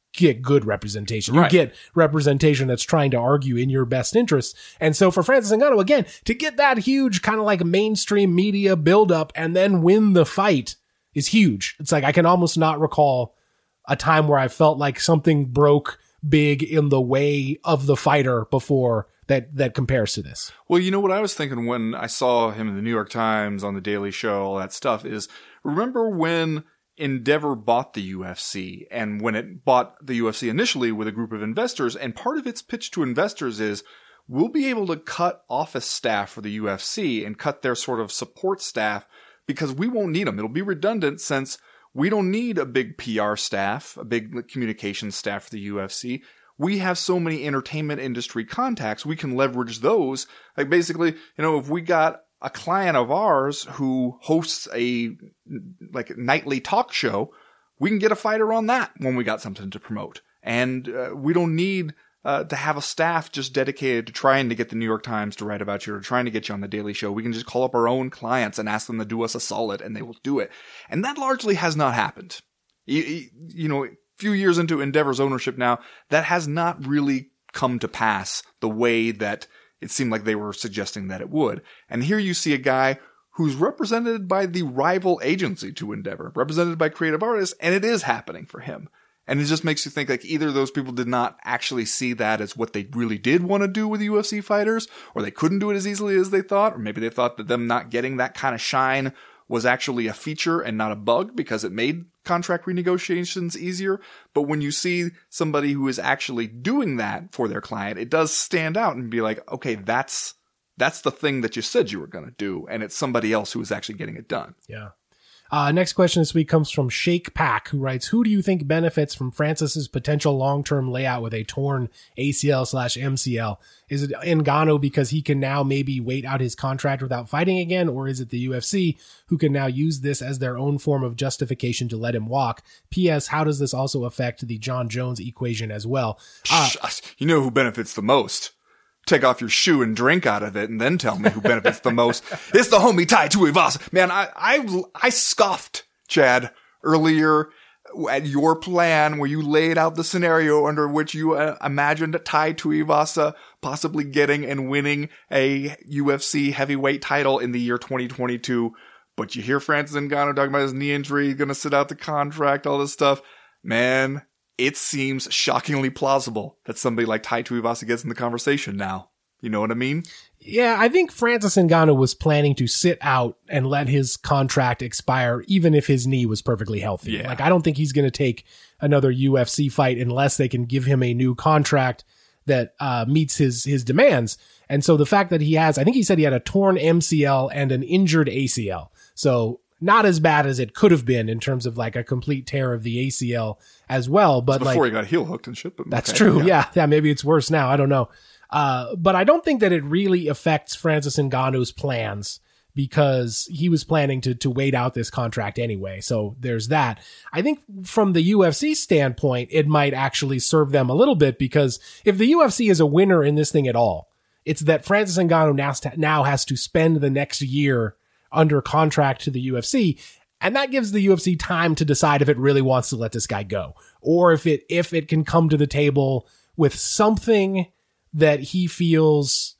get good representation.
Right.
You get representation that's trying to argue in your best interest. And so for Francis Ngannou, again, to get that huge kind of like mainstream media buildup and then win the fight is huge. It's like I can almost not recall a time where I felt like something broke big in the way of the fighter before that that compares to this.
Well, you know what I was thinking when I saw him in the New York Times, on the Daily Show, all that stuff is, remember when Endeavor bought the U F C, and when it bought the U F C initially with a group of investors, and part of its pitch to investors is, we'll be able to cut office staff for the U F C and cut their sort of support staff because we won't need them. It'll be redundant since we don't need a big P R staff, a big communications staff for the U F C. We have so many entertainment industry contacts, we can leverage those. Like basically, you know, if we got a client of ours who hosts a like nightly talk show, we can get a fighter on that when we got something to promote. And uh, we don't need uh, to have a staff just dedicated to trying to get the New York Times to write about you or trying to get you on the Daily Show. We can just call up our own clients and ask them to do us a solid, and they will do it. And that largely has not happened. You, you know, a few years into Endeavor's ownership now, that has not really come to pass the way that it seemed like they were suggesting that it would. And here you see a guy who's represented by the rival agency to Endeavor, represented by creative artists, and it is happening for him. And it just makes you think like either those people did not actually see that as what they really did want to do with U F C fighters, or they couldn't do it as easily as they thought, or maybe they thought that them not getting that kind of shine was actually a feature and not a bug because it made contract renegotiations easier. But when you see somebody who is actually doing that for their client, it does stand out and be like, okay, that's that's the thing that you said you were going to do, and it's somebody else who is actually getting it done.
Yeah. Uh, next question this week comes from Shake Pack, who writes, who do you think benefits from Francis's potential long-term layout with a torn A C L slash M C L? Is it Ngannou because he can now maybe wait out his contract without fighting again? Or is it the U F C who can now use this as their own form of justification to let him walk? P S. How does this also affect the John Jones equation as well? Uh,
you know who benefits the most? Take off your shoe and drink out of it and then tell me who benefits the most. It's the homie Tai Tuivasa. Man, I, I, I scoffed, Chad, earlier at your plan where you laid out the scenario under which you uh, imagined Tai Tuivasa possibly getting and winning a U F C heavyweight title in the year twenty twenty-two. But you hear Francis Ngannou talking about his knee injury, going to sit out the contract, all this stuff. Man, it seems shockingly plausible that somebody like Tai Tuivasa gets in the conversation now. You know what I mean?
Yeah, I think Francis Ngannou was planning to sit out and let his contract expire even if his knee was perfectly healthy.
Yeah.
Like, I don't think he's going to take another U F C fight unless they can give him a new contract that uh, meets his his demands. And so the fact that he has, I think he said he had a torn M C L and an injured A C L. So not as bad as it could have been in terms of like a complete tear of the A C L as well. But
before
like,
he got heel hooked and shit. But
that's
okay,
true.
Yeah.
yeah. Yeah. Maybe it's worse now. I don't know. Uh, but I don't think that it really affects Francis Ngannou's plans because he was planning to, to wait out this contract anyway. So there's that. I think from the U F C standpoint, it might actually serve them a little bit because if the U F C is a winner in this thing at all, it's that Francis Ngannou now, now has to spend the next year under contract to the U F C. And that gives the U F C time to decide if it really wants to let this guy go or if it, if it can come to the table with something that he feels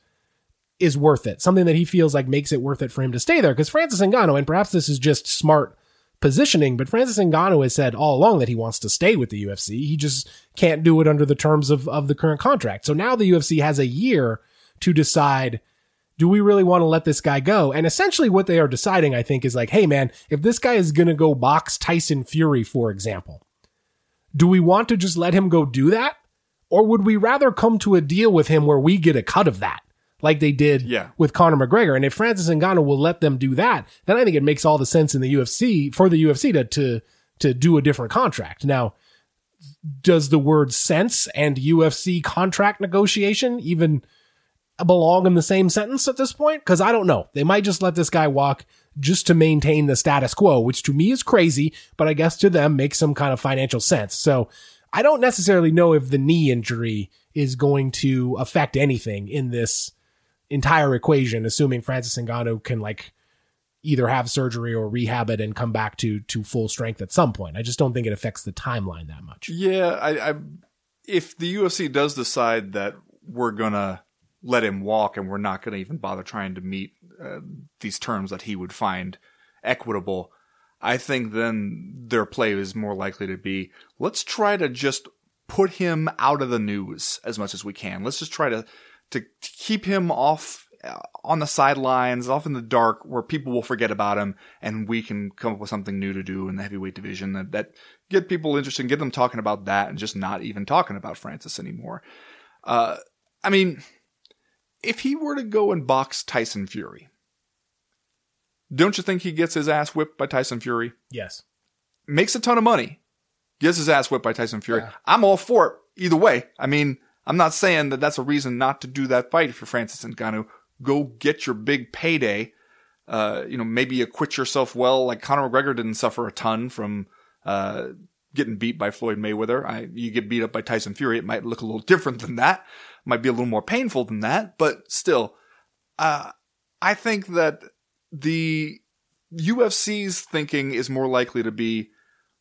is worth it, something that he feels like makes it worth it for him to stay there. Because Francis Ngannou, and perhaps this is just smart positioning, but Francis Ngannou has said all along that he wants to stay with the U F C. He just can't do it under the terms of, of the current contract. So now the U F C has a year to decide, do we really want to let this guy go? And essentially what they are deciding, I think, is like, hey man, if this guy is going to go box Tyson Fury, for example, do we want to just let him go do that? Or would we rather come to a deal with him where we get a cut of that, like they did
yeah.
with Conor McGregor? And if Francis Ngannou will let them do that, then I think it makes all the sense in the U F C for the U F C to, to, to do a different contract. Now, does the word sense and U F C contract negotiation even belong in the same sentence at this point? Because I don't know. They might just let this guy walk just to maintain the status quo, which to me is crazy, but I guess to them makes some kind of financial sense. So I don't necessarily know if the knee injury is going to affect anything in this entire equation, assuming Francis Ngannou can like either have surgery or rehab it and come back to to full strength at some point. I just don't think it affects the timeline that much.
Yeah, I, I if the U F C does decide that we're gonna let him walk and we're not gonna even bother trying to meet uh, these terms that he would find equitable, I think then their play is more likely to be, let's try to just put him out of the news as much as we can. Let's just try to to keep him off uh, on the sidelines, off in the dark, where people will forget about him, and we can come up with something new to do in the heavyweight division that, that get people interested, get them talking about that, and just not even talking about Francis anymore. Uh, I mean, if he were to go and box Tyson Fury, don't you think he gets his ass whipped by Tyson Fury?
Yes.
Makes a ton of money. Gets his ass whipped by Tyson Fury.
Yeah.
I'm all for it either way. I mean, I'm not saying that that's a reason not to do that fight if you're Francis Ngannou. Go get your big payday. Uh, you know, maybe you quit yourself well. Like Conor McGregor didn't suffer a ton from uh, getting beat by Floyd Mayweather. I, you get beat up by Tyson Fury, it might look a little different than that. Might be a little more painful than that. But still, uh, I think that the U F C's thinking is more likely to be,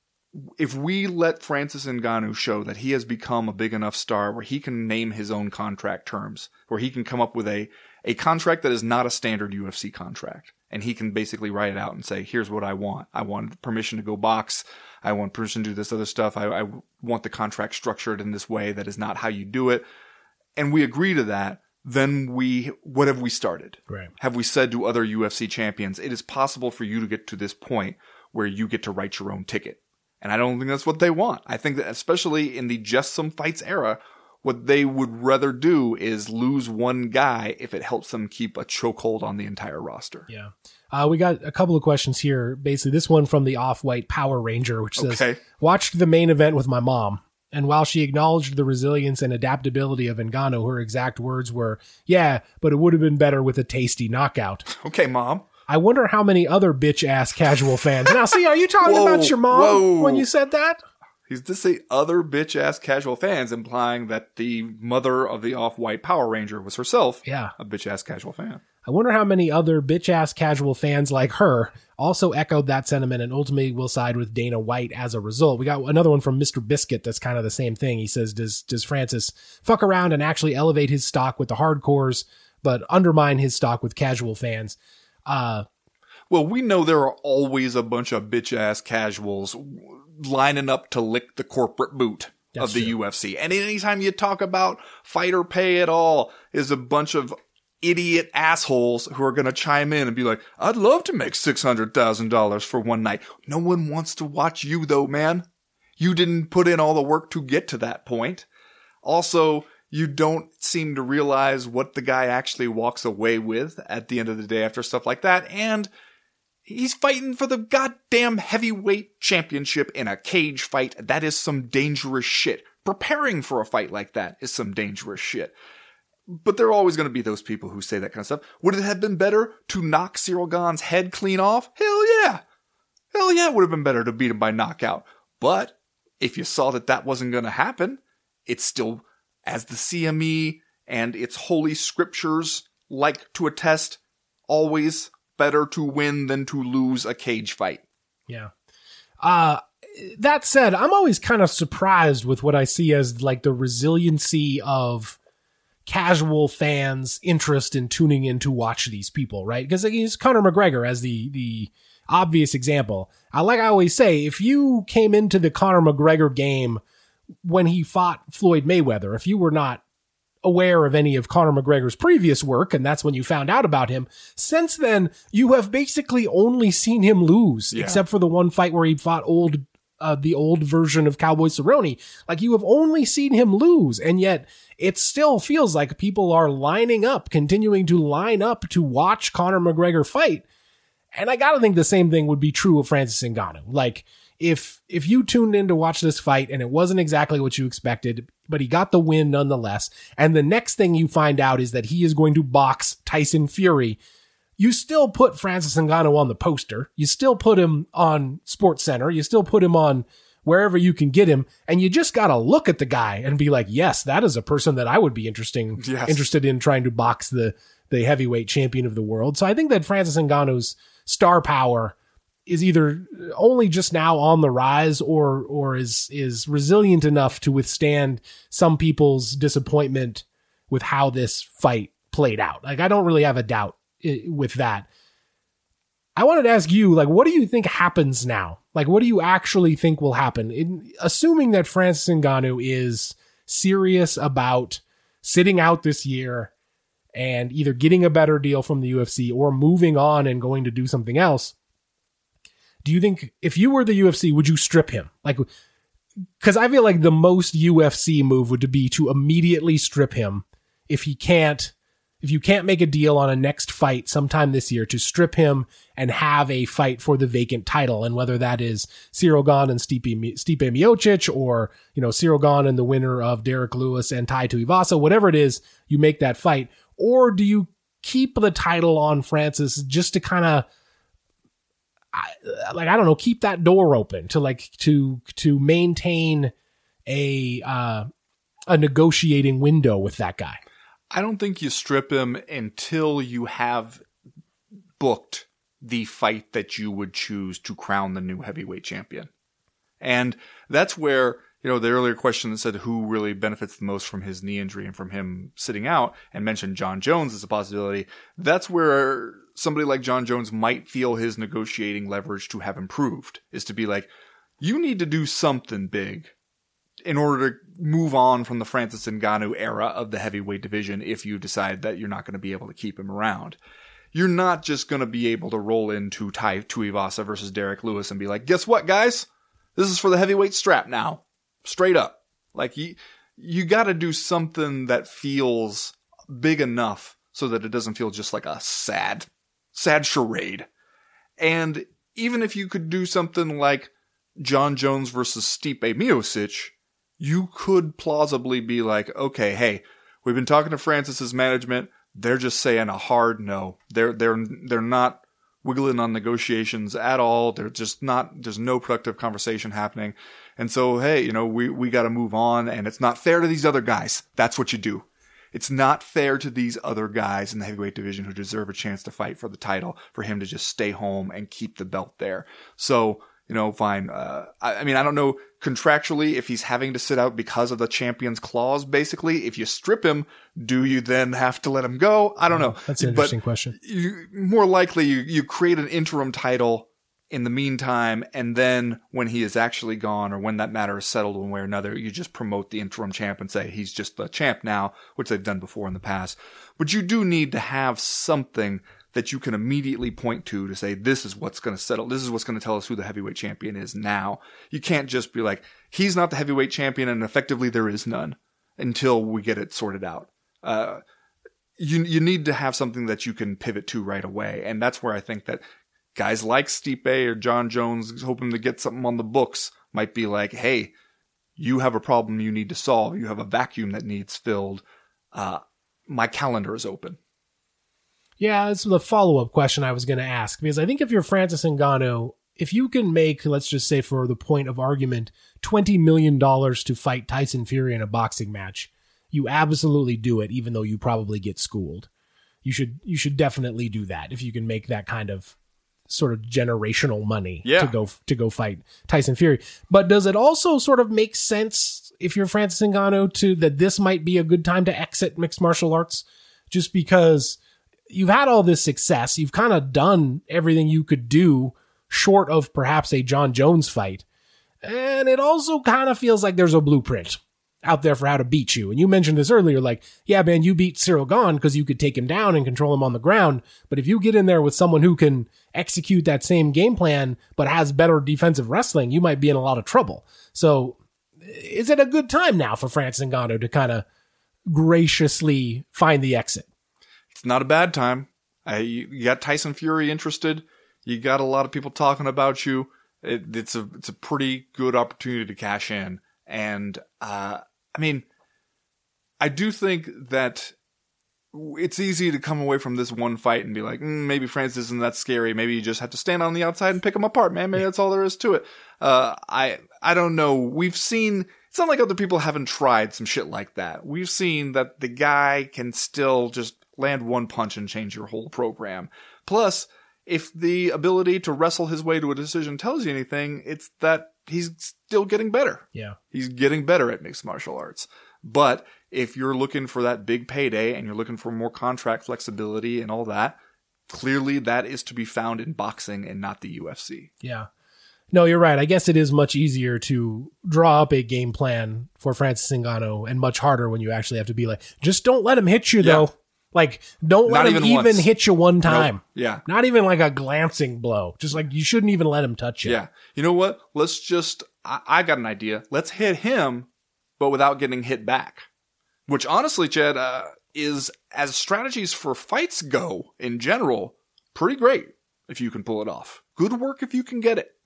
if we let Francis Ngannou show that he has become a big enough star where he can name his own contract terms, where he can come up with a, a contract that is not a standard U F C contract, and he can basically write it out and say, here's what I want. I want permission to go box. I want permission to do this other stuff. I, I want the contract structured in this way that is not how you do it. And we agree to that. Then we, what have we started?
Right.
Have we said to other U F C champions, it is possible for you to get to this point where you get to write your own ticket? And I don't think that's what they want. I think that especially in the just some fights era, what they would rather do is lose one guy if it helps them keep a chokehold on the entire roster.
Yeah. Uh, we got a couple of questions here. Basically, this one from the Off-White Power Ranger, which says,
Okay.
watched the main event with my mom. And while she acknowledged the resilience and adaptability of Ngannou, her exact words were, yeah, but it would have been better with a tasty knockout.
Okay, Mom.
I wonder how many other bitch-ass casual fans. Now, see, are you talking
Whoa,
about your mom
whoa.
when you said that?
He's to say other bitch-ass casual fans, implying that the mother of the Off-White Power Ranger was herself
Yeah.
a bitch-ass casual fan.
I wonder how many other bitch-ass casual fans like her also echoed that sentiment and ultimately will side with Dana White as a result. We got another one from Mister Biscuit that's kind of the same thing. He says, does does Francis fuck around and actually elevate his stock with the hardcores, but undermine his stock with casual fans? Uh,
Well, we know there are always a bunch of bitch-ass casuals lining up to lick the corporate boot
That's
of the
true.
U F C. And anytime you talk about fighter pay at all, is a bunch of idiot assholes who are going to chime in and be like, I'd love to make six hundred thousand dollars for one night. No one wants to watch you though, man. You didn't put in all the work to get to that point. Also, you don't seem to realize what the guy actually walks away with at the end of the day after stuff like that. And he's fighting for the goddamn heavyweight championship in a cage fight. That is some dangerous shit. Preparing for a fight like that is some dangerous shit. But there are always going to be those people who say that kind of stuff. Would it have been better to knock Cyril Gane's head clean off? Hell yeah. Hell yeah, it would have been better to beat him by knockout. But if you saw that that wasn't going to happen, it's still, as the C M E and its holy scriptures like to attest, always better to win than to lose a cage fight.
Yeah. Uh, that said, I'm always kind of surprised with what I see as like the resiliency of casual fans' interest in tuning in to watch these people, right? Because like, use Conor McGregor as the the obvious example. I like I always say, if you came into the Conor McGregor game when he fought Floyd Mayweather, if you were not aware of any of Conor McGregor's previous work, and that's when you found out about him, since then, you have basically only seen him lose,
Yeah.
except for the one fight where he fought old, uh, the old version of Cowboy Cerrone. Like, you have only seen him lose, and yet it still feels like people are lining up, continuing to line up to watch Conor McGregor fight. And I gotta think the same thing would be true of Francis Ngannou. Like, if if you tuned in to watch this fight and it wasn't exactly what you expected, but he got the win nonetheless, and the next thing you find out is that he is going to box Tyson Fury, you still put Francis Ngannou on the poster. You still put him on SportsCenter. You still put him on wherever you can get him, and you just gotta look at the guy and be like, yes, that is a person that I would be interesting,
Yes.
interested in trying to box the the heavyweight champion of the world. So I think that Francis Ngannou's star power is either only just now on the rise or or is is resilient enough to withstand some people's disappointment with how this fight played out. Like, I don't really have a doubt I- with that. I wanted to ask you, like, what do you think happens now? Like, what do you actually think will happen? In, assuming that Francis Ngannou is serious about sitting out this year and either getting a better deal from the U F C or moving on and going to do something else, do you think if you were the U F C, would you strip him? Like, because I feel like the most U F C move would be to immediately strip him if he can't, if you can't make a deal on a next fight sometime this year, to strip him and have a fight for the vacant title. And whether that is Ciryl Gane and Stipe, Stipe Miocic, or, you know, Ciryl Gane and the winner of Derek Lewis and Tai Tuivasa, whatever it is, you make that fight. Or do you keep the title on Francis just to kind of, I, like, I don't know, keep that door open to like, to, to maintain a, uh, a negotiating window with that guy?
I don't think you strip him until you have booked the fight that you would choose to crown the new heavyweight champion. And that's where, you know, the earlier question that said who really benefits the most from his knee injury and from him sitting out, and mentioned John Jones as a possibility. That's where somebody like John Jones might feel his negotiating leverage to have improved, is to be like, you need to do something big in order to move on from the Francis Ngannou era of the heavyweight division if you decide that you're not going to be able to keep him around. You're not just going to be able to roll into Tai Tuivasa versus Derek Lewis and be like, guess what, guys? This is for the heavyweight strap now. Straight up. Like, you, you got to do something that feels big enough so that it doesn't feel just like a sad, sad charade. And even if you could do something like John Jones versus Stipe Miocic, you could plausibly be like, okay, hey, we've been talking to Francis's management. They're just saying a hard no. They're, they're, they're not wiggling on negotiations at all. They're just not, there's no productive conversation happening. And so, hey, you know, we, we got to move on, and it's not fair to these other guys. That's what you do. It's not fair to these other guys in the heavyweight division who deserve a chance to fight for the title for him to just stay home and keep the belt there. So, you know, fine. Uh, I, I mean, I don't know contractually if he's having to sit out because of the champion's clause, basically. If you strip him, do you then have to let him go? I don't know.
That's an interesting
but
question.
You, more likely, you, you create an interim title in the meantime, and then when he is actually gone, or when that matter is settled one way or another, you just promote the interim champ and say he's just the champ now, which they've done before in the past. But you do need to have something that you can immediately point to to say, this is what's going to settle. This is what's going to tell us who the heavyweight champion is now. You can't just be like, he's not the heavyweight champion, and effectively there is none until we get it sorted out. Uh, you, you need to have something that you can pivot to right away. And that's where I think that guys like Stipe or John Jones hoping to get something on the books might be like, hey, you have a problem you need to solve. You have a vacuum that needs filled. Uh, my calendar is open.
Yeah, it's the follow-up question I was going to ask, because I think if you're Francis Ngannou, if you can make, let's just say for the point of argument, twenty million dollars to fight Tyson Fury in a boxing match, you absolutely do it, even though you probably get schooled. You should, you should definitely do that if you can make that kind of sort of generational money
yeah.
to go, to go fight Tyson Fury. But does it also sort of make sense if you're Francis Ngannou to, that this might be a good time to exit mixed martial arts? Just because you've had all this success, you've kind of done everything you could do short of perhaps a John Jones fight. And it also kind of feels like there's a blueprint out there for how to beat you. And you mentioned this earlier, like, yeah, man, you beat Ciryl Gane because you could take him down and control him on the ground. But if you get in there with someone who can execute that same game plan, but has better defensive wrestling, you might be in a lot of trouble. So is it a good time now for Francis Ngannou to kind of graciously find the exit?
It's not a bad time. Uh, you, you got Tyson Fury interested. You got a lot of people talking about you. It, it's a it's a pretty good opportunity to cash in. And uh, I mean, I do think that it's easy to come away from this one fight and be like, mm, maybe Francis isn't that scary. Maybe you just have to stand on the outside and pick him apart, man. Maybe that's all there is to it. Uh, I I don't know. We've seen. It's not like other people haven't tried some shit like that. We've seen that the guy can still just land one punch and change your whole program. Plus, if the ability to wrestle his way to a decision tells you anything, it's that he's still getting better.
Yeah.
He's getting better at mixed martial arts. But if you're looking for that big payday and you're looking for more contract flexibility and all that, clearly that is to be found in boxing and not the U F C.
Yeah. No, you're right. I guess it is much easier to draw up a game plan for Francis Ngannou and much harder when you actually have to be like, just don't let him hit you,
Yeah.
though. Like, don't let
Not
him
even
even
once.
hit you one time.
Nope. Yeah.
Not even like a glancing blow. Just like, you shouldn't even let him touch you.
Yeah. You know what? Let's just, I, I got an idea. Let's hit him, but without getting hit back. Which honestly, Chad, uh, is, as strategies for fights go in general, pretty great if you can pull it off. Good work if you can get it.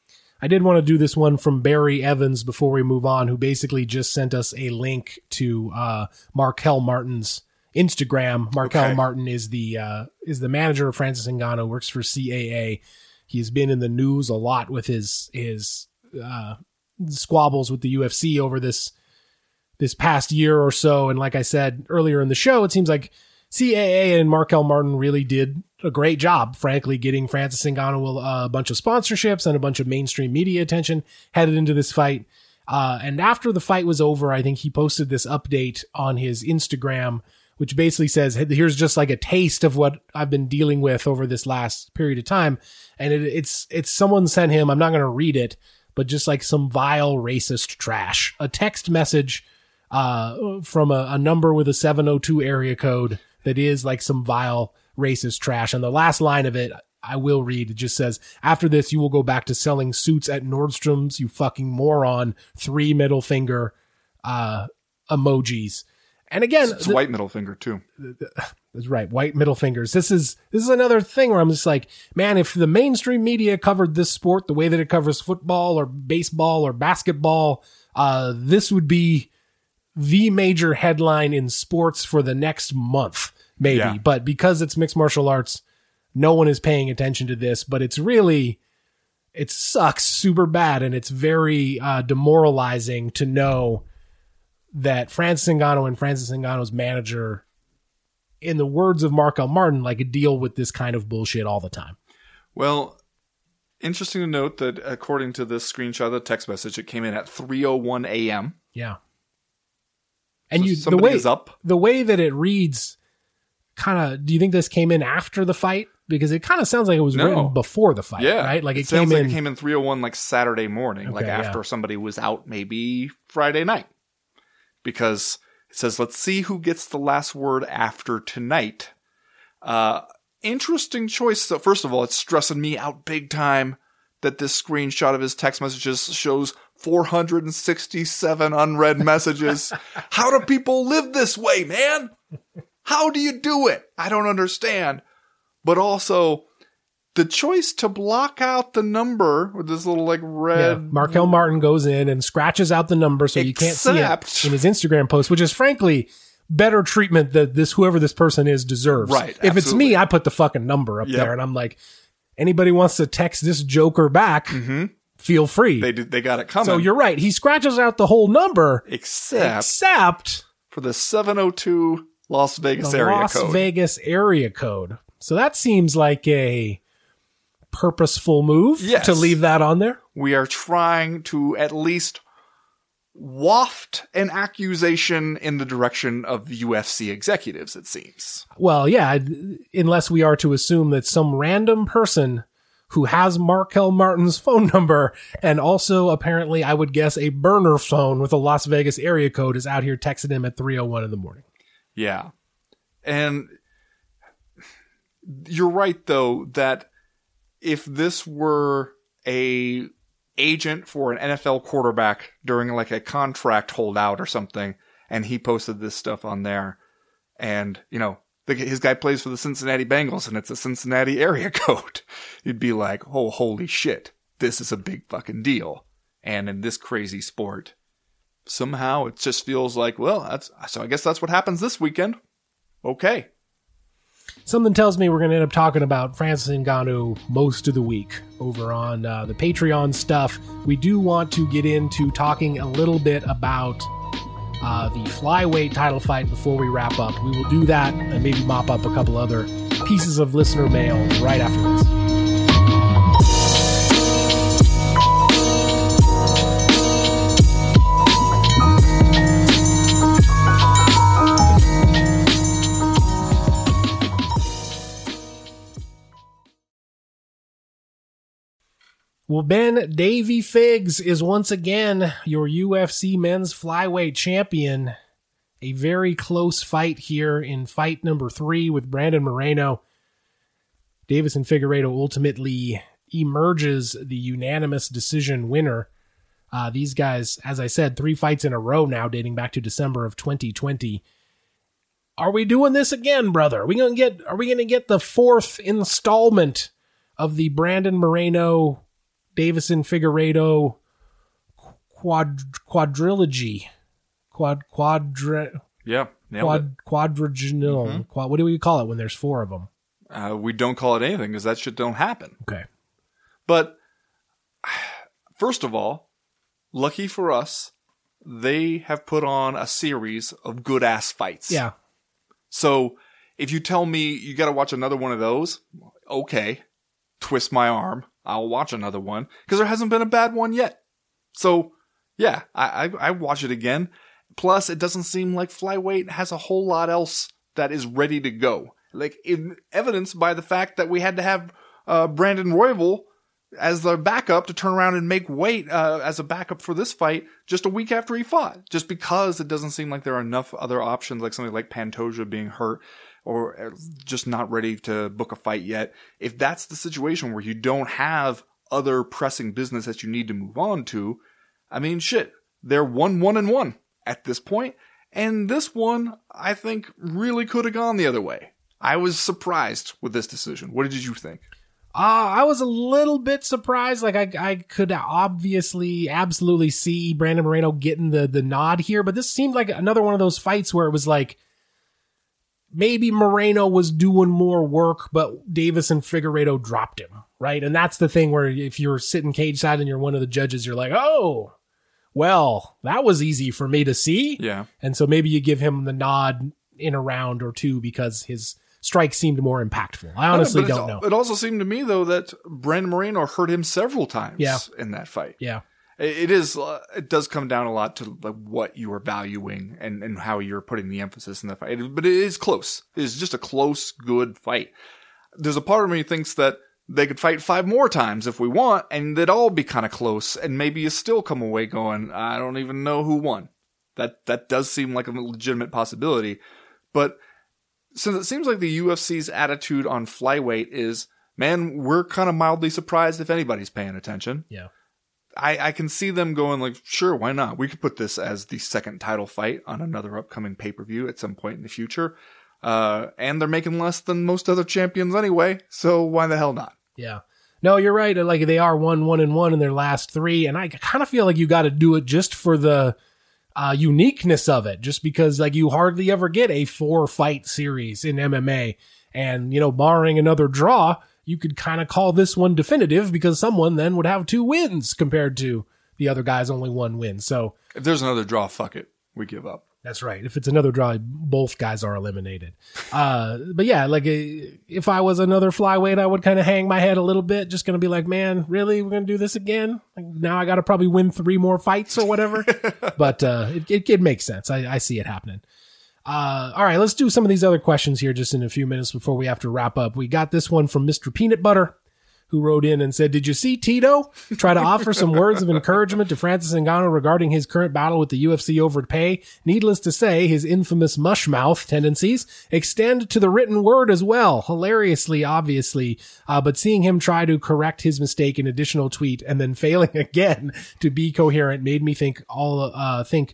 I did want to do this one from Barry Evans before we move on, who basically just sent us a link to uh, Markel Martin's Instagram. Markel
Okay.
Martin is the uh, is the manager of Francis Ngannou, works for C A A. He's been in the news a lot with his his uh, squabbles with the U F C over this this past year or so. And like I said earlier in the show, it seems like C A A and Markel Martin really did a great job, frankly, getting Francis Ngannou a bunch of sponsorships and a bunch of mainstream media attention headed into this fight. Uh, and after the fight was over, I think he posted this update on his Instagram, which basically says, hey, here's just like a taste of what I've been dealing with over this last period of time. And it, it's, it's someone sent him, I'm not going to read it, but just like some vile racist trash, a text message, uh, from a, a number with a seven oh two area code that is like some vile racist trash. And the last line of it, I will read. It just says, after this, you will go back to selling suits at Nordstrom's, you fucking moron. Three middle finger, uh, emojis. And again,
It's
the-
white middle finger too.
that's right. White middle fingers. This is, this is another thing where I'm just like, man, if the mainstream media covered this sport the way that it covers football or baseball or basketball, uh, this would be the major headline in sports for the next month, maybe.
Yeah.
But because it's mixed martial arts, no one is paying attention to this, but it's really, it sucks super bad. And it's very uh, demoralizing to know that Francis Ngannou and Francis Ngannou's manager, in the words of Markel Martin, like deal with this kind of bullshit all the time.
Well, interesting to note that according to this screenshot of the text message, it came in at three oh one a.m.
Yeah. And
So
you, the
somebody
way,
is up.
the way that it reads, kind of, do you think this came in after the fight? Because it kind of sounds like it was
No.
written before the fight,
Yeah.
right? Like it,
it sounds
came
like
in.
it came in three oh one like Saturday morning, like
Okay,
after
yeah.
somebody was out maybe Friday night. Because it says, let's see who gets the last word after tonight. Uh, interesting choice. So first of all, it's stressing me out big time that this screenshot of his text messages shows four hundred sixty-seven unread messages. How do people live this way, man? How do you do it? I don't understand. But also, the choice to block out the number with this little like
yeah,
red.
Markel Martin goes in and scratches out the number so you can't see
Except-
it in his Instagram post, which is frankly better treatment that this, whoever this person is, deserves.
Right,
If it's
absolutely.
me, I put the fucking number up
Yep.
there and I'm like, anybody wants to text this joker back, feel free.
They did, they got it coming.
So you're right. He scratches out the whole number,
except
except
for the seven oh two Las Vegas
the
area
Las
code.
Vegas area code. So that seems like a purposeful move
Yes.
to leave that on there.
We are trying to at least waft an accusation in the direction of U F C executives, it seems.
Well, yeah, unless we are to assume that some random person who has Markel Martin's phone number and also apparently, I would guess, a burner phone with a Las Vegas area code is out here texting him at three oh one in the morning.
Yeah. And you're right, though, that if this were a agent for an N F L quarterback during like a contract holdout or something, and he posted this stuff on there, and, you know, the, his guy plays for the Cincinnati Bengals and it's a Cincinnati area code, you'd be like, oh, holy shit, this is a big fucking deal. And in this crazy sport, somehow it just feels like, well, that's, so I guess that's what happens this weekend. Okay.
Something tells me we're going to end up talking about Francis Ngannou most of the week over on uh, the Patreon stuff. We do want to get into talking a little bit about uh, the flyweight title fight before we wrap up. We will do that and maybe mop up a couple other pieces of listener mail right after this. Well, Ben, Davey Figs is once again your U F C men's flyweight champion. A very close fight here in fight number three with Brandon Moreno. Deiveson Figueiredo ultimately emerges the unanimous decision winner. Uh, these guys, as I said, three fights in a row now dating back to December of twenty twenty. Are we doing this again, brother? Are we gonna get, are we going to get the fourth installment of the Brandon Moreno Deiveson Figueiredo quad quadrilogy, quad quadra
yeah
quad quadriginal. Mm-hmm. Quad, what do we call it when there's four of them?
Uh, we don't call it anything because that shit don't happen.
Okay,
but first of all, lucky for us, they have put on a series of good ass fights.
Yeah.
So if you tell me you got to watch another one of those, okay, twist my arm. I'll watch another one because there hasn't been a bad one yet. So yeah, I, I, I watch it again. Plus, it doesn't seem like flyweight has a whole lot else that is ready to go. Like in, evidenced by the fact that we had to have uh, Brandon Royval as the backup to turn around and make weight uh, as a backup for this fight just a week after he fought. Just because it doesn't seem like there are enough other options, like somebody like Pantoja being hurt or just not ready to book a fight yet. If that's the situation where you don't have other pressing business that you need to move on to, I mean, shit, they're one, one, and one at this point. And this one, I think, really could have gone the other way. I was surprised with this decision. What did you think?
Uh, I was a little bit surprised. Like, I I could obviously, absolutely see Brandon Moreno getting the, the nod here, but this seemed like another one of those fights where it was like, maybe Moreno was doing more work, but Deiveson Figueiredo dropped him, right? And that's the thing where if you're sitting cage side and you're one of the judges, you're like, oh, well, that was easy for me to see.
Yeah.
And so maybe you give him the nod in a round or two because his strike seemed more impactful. I honestly
know,
don't know.
It also seemed to me, though, that Brandon Moreno hurt him several times
yeah.
in that fight.
Yeah.
It is. Uh, it does come down a lot to like what you are valuing and, and how you're putting the emphasis in the fight. But it is close. It is just a close, good fight. There's a part of me thinks that they could fight five more times if we want, and they'd all be kind of close, and maybe you still come away going, I don't even know who won. That that does seem like a legitimate possibility. But since it seems like the U F C's attitude on flyweight is, man, we're kind of mildly surprised if anybody's paying attention.
Yeah.
I, I can see them going like, sure, why not? We could put this as the second title fight on another upcoming pay-per-view at some point in the future. Uh, and they're making less than most other champions anyway, so why the hell not?
Yeah. No, you're right. Like, they are one, one, and one in their last three, and I kind of feel like you got to do it just for the uh, uniqueness of it, just because like you hardly ever get a four-fight series in M M A, and, you know, barring another draw, you could kind of call this one definitive because someone then would have two wins compared to the other guy's only one win. So
if there's another draw, fuck it. We give up.
That's right. If it's another draw, both guys are eliminated. Uh, but yeah, like uh, if I was another flyweight, I would kind of hang my head a little bit. Just going to be like, man, really? We're going to do this again? Like, now I got to probably win three more fights or whatever. But uh, it, it, it makes sense. I, I see it happening. Uh, all right, let's do some of these other questions here just in a few minutes before we have to wrap up. We got this one from Mister Peanut Butter, who wrote in and said, did you see Tito try to offer some words of encouragement to Francis Ngannou regarding his current battle with the U F C overpay? Needless to say, his infamous mushmouth tendencies extend to the written word as well. Hilariously, obviously, uh, but seeing him try to correct his mistake in additional tweet and then failing again to be coherent made me think all, uh, think,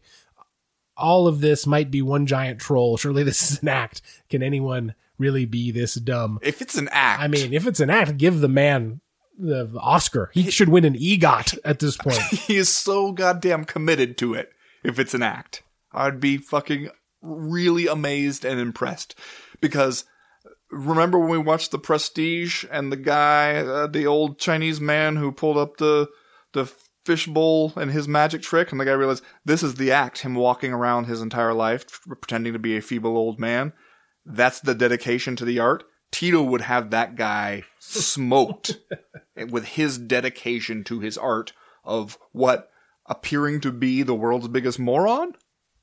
all of this might be one giant troll. Surely this is an act. Can anyone really be this dumb?
If it's an act.
I mean, if it's an act, give the man the Oscar. He should win an EGOT at this point.
He is so goddamn committed to it. If it's an act, I'd be fucking really amazed and impressed. Because remember when we watched The Prestige and the guy, uh, the old Chinese man who pulled up the, the fishbowl and his magic trick, and the guy realized this is the act, him walking around his entire life pretending to be a feeble old man. That's the dedication to the art. Tito would have that guy smoked with his dedication to his art of what appearing to be the world's biggest moron.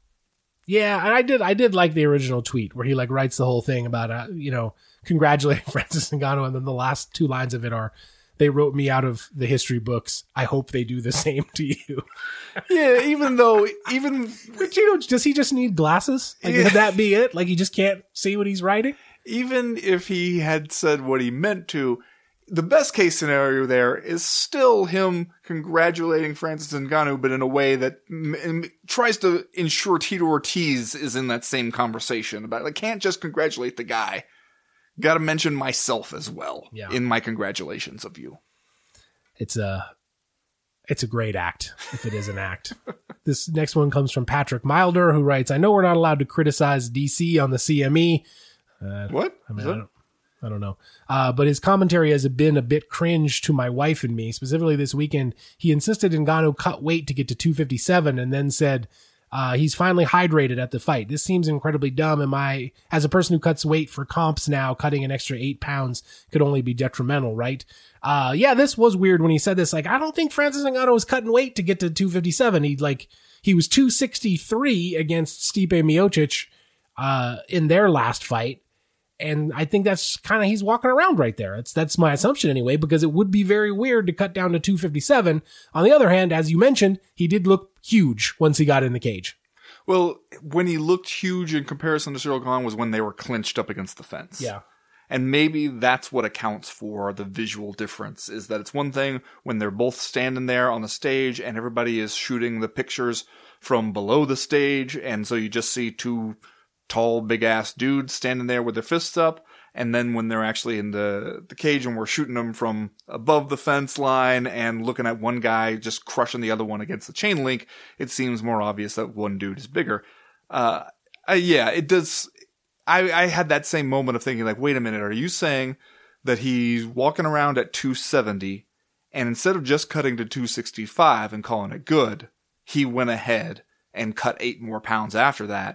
Yeah, and I did I did like the original tweet where he like writes the whole thing about uh, you know, congratulating Francis Ngannou, and then the last two lines of it are, they wrote me out of the history books. I hope they do the same to you.
Yeah, even though, even...
But, you know, does he just need glasses? Like,
Yeah.
Would that be it? Like, he just can't see what he's writing?
Even if he had said what he meant to, the best case scenario there is still him congratulating Francis Ngannou, but in a way that m- m- tries to ensure Tito Ortiz is in that same conversation about, like, can't just congratulate the guy. Got to mention myself as well
Yeah.
in my congratulations of you.
It's a, it's a great act, if it is an act. This next one comes from Patrick Milder, who writes, I know we're not allowed to criticize D C on the C M E. Uh,
What?
I mean,
Is
I
that-
don't, I don't know. Uh, but his commentary has been a bit cringe to my wife and me. Specifically this weekend, he insisted Ngannou cut weight to get to two fifty-seven and then said uh, he's finally hydrated at the fight. This seems incredibly dumb. Am I, as a person who cuts weight for comps now, cutting an extra eight pounds could only be detrimental, right? Uh, yeah, this was weird when he said this. Like, I don't think Francis Ngannou was cutting weight to get to two fifty-seven. He like, he was two sixty-three against Stipe Miocic uh, in their last fight. And I think that's kind of, he's walking around right there. It's, that's my assumption anyway, because it would be very weird to cut down to two fifty-seven. On the other hand, as you mentioned, he did look huge once he got in the cage.
Well, when he looked huge in comparison to Cyril Gahn was when they were clinched up against the fence.
Yeah.
And maybe that's what accounts for the visual difference, is that it's one thing when they're both standing there on the stage and everybody is shooting the pictures from below the stage, and so you just see two tall, big-ass dudes standing there with their fists up, and then when they're actually in the, the cage and we're shooting them from above the fence line and looking at one guy just crushing the other one against the chain link, it seems more obvious that one dude is bigger. Uh, uh yeah, it does... I, I had that same moment of thinking, like, wait a minute, are you saying that he's walking around at two seventy, and instead of just cutting to two sixty-five and calling it good, he went ahead and cut eight more pounds after that?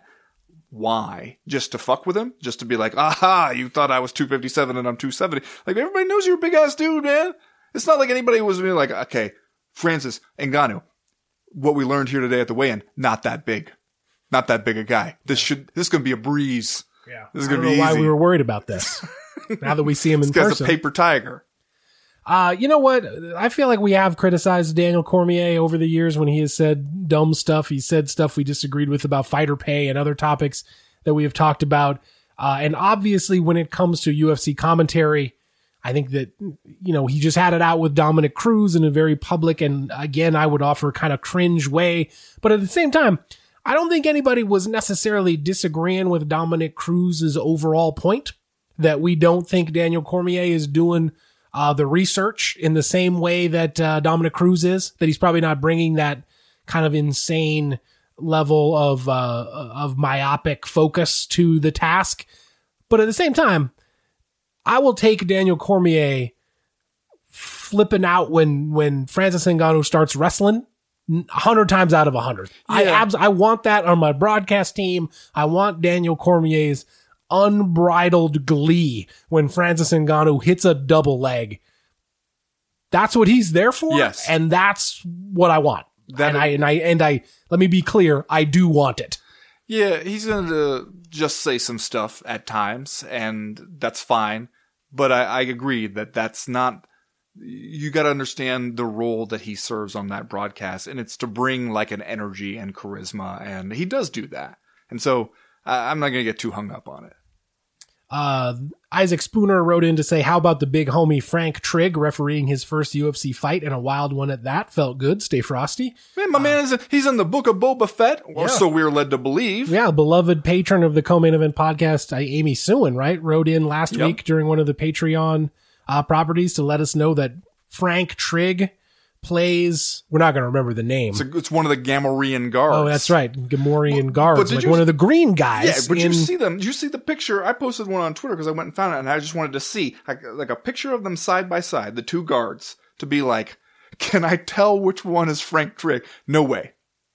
Why? Just to fuck with him? Just to be like, aha, you thought I was two fifty-seven and I'm two seventy. Like, everybody knows you're a big-ass dude, man. It's not like anybody was being like, okay, Francis Ngannou, what we learned here today at the weigh-in, not that big. Not that big a guy. This should, this is going to be a breeze.
Yeah.
This is
I
going
don't
to
know
be
why
easy.
we were worried about this. Now that we see him in
This guy's
person.
a paper tiger.
Uh, you know what? I feel like we have criticized Daniel Cormier over the years when he has said dumb stuff. He said stuff we disagreed with about fighter pay and other topics that we have talked about. Uh, and obviously when it comes to U F C commentary, I think that, you know, he just had it out with Dominic Cruz in a very public and, again, I would offer kind of cringe way. But at the same time, I don't think anybody was necessarily disagreeing with Dominic Cruz's overall point that we don't think Daniel Cormier is doing uh, the research in the same way that uh, Dominic Cruz is, that he's probably not bringing that kind of insane level of uh, of myopic focus to the task. But at the same time, I will take Daniel Cormier flipping out when when Francis Ngannou starts wrestling a hundred times out of a hundred. I
Yeah.
abs- I want that on my broadcast team. I want Daniel Cormier's unbridled glee when Francis Ngannou hits a double leg. That's what he's there for.
Yes.
And that's what I want.
That
and
is-
I, and I, and I, let me be clear. I do want it.
Yeah, he's going to just say some stuff at times, and that's fine. But I, I agree that that's not... You got to understand the role that he serves on that broadcast, and it's to bring like an energy and charisma, and he does do that. And so I, I'm not going to get too hung up on it.
Uh, Isaac Spooner wrote in to say, how about the big homie Frank Trigg refereeing his first U F C fight, and a wild one at that? Felt good. Stay frosty.
Man, my man is he's in the book of Boba Fett, or
Yeah.
so we're led to believe.
Yeah, beloved patron of the Co-Main Event podcast, uh, Amy Sewin, right, wrote in last
Yep.
week during one of the Patreon uh, properties to let us know that Frank Trigg plays, we're not going to remember the name.
It's, a, it's one of the Gamorrean guards.
Oh, that's right. Gamorrean guards,
did
like
you-
one of the green guys.
Yeah, but
in,
you see them. You see the picture. I posted one on Twitter because I went and found it, and I just wanted to see like, like a picture of them side by side, the two guards, to be like, Can I tell which one is Frank Trigg? No way.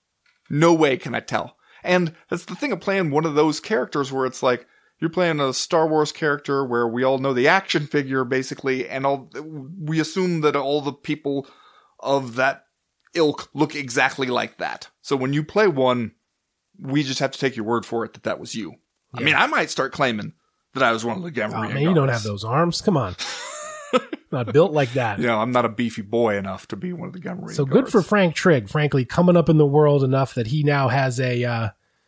No way can I tell. And that's the thing of playing one of those characters where it's like, you're playing a Star Wars character where we all know the action figure, basically, and all we assume that all the people of that ilk look exactly like that. So when you play one, we just have to take your word for it that that was you. Yeah. I mean, I might start claiming that I was one of the Gamorrean.
Oh, man, you don't have those arms. Come on. Not built like that.
You know, I'm not a beefy boy enough to be one of the Gamorrean.
So
guards.
Good for Frank Trigg, frankly, coming up in the world enough that he now has a... Uh,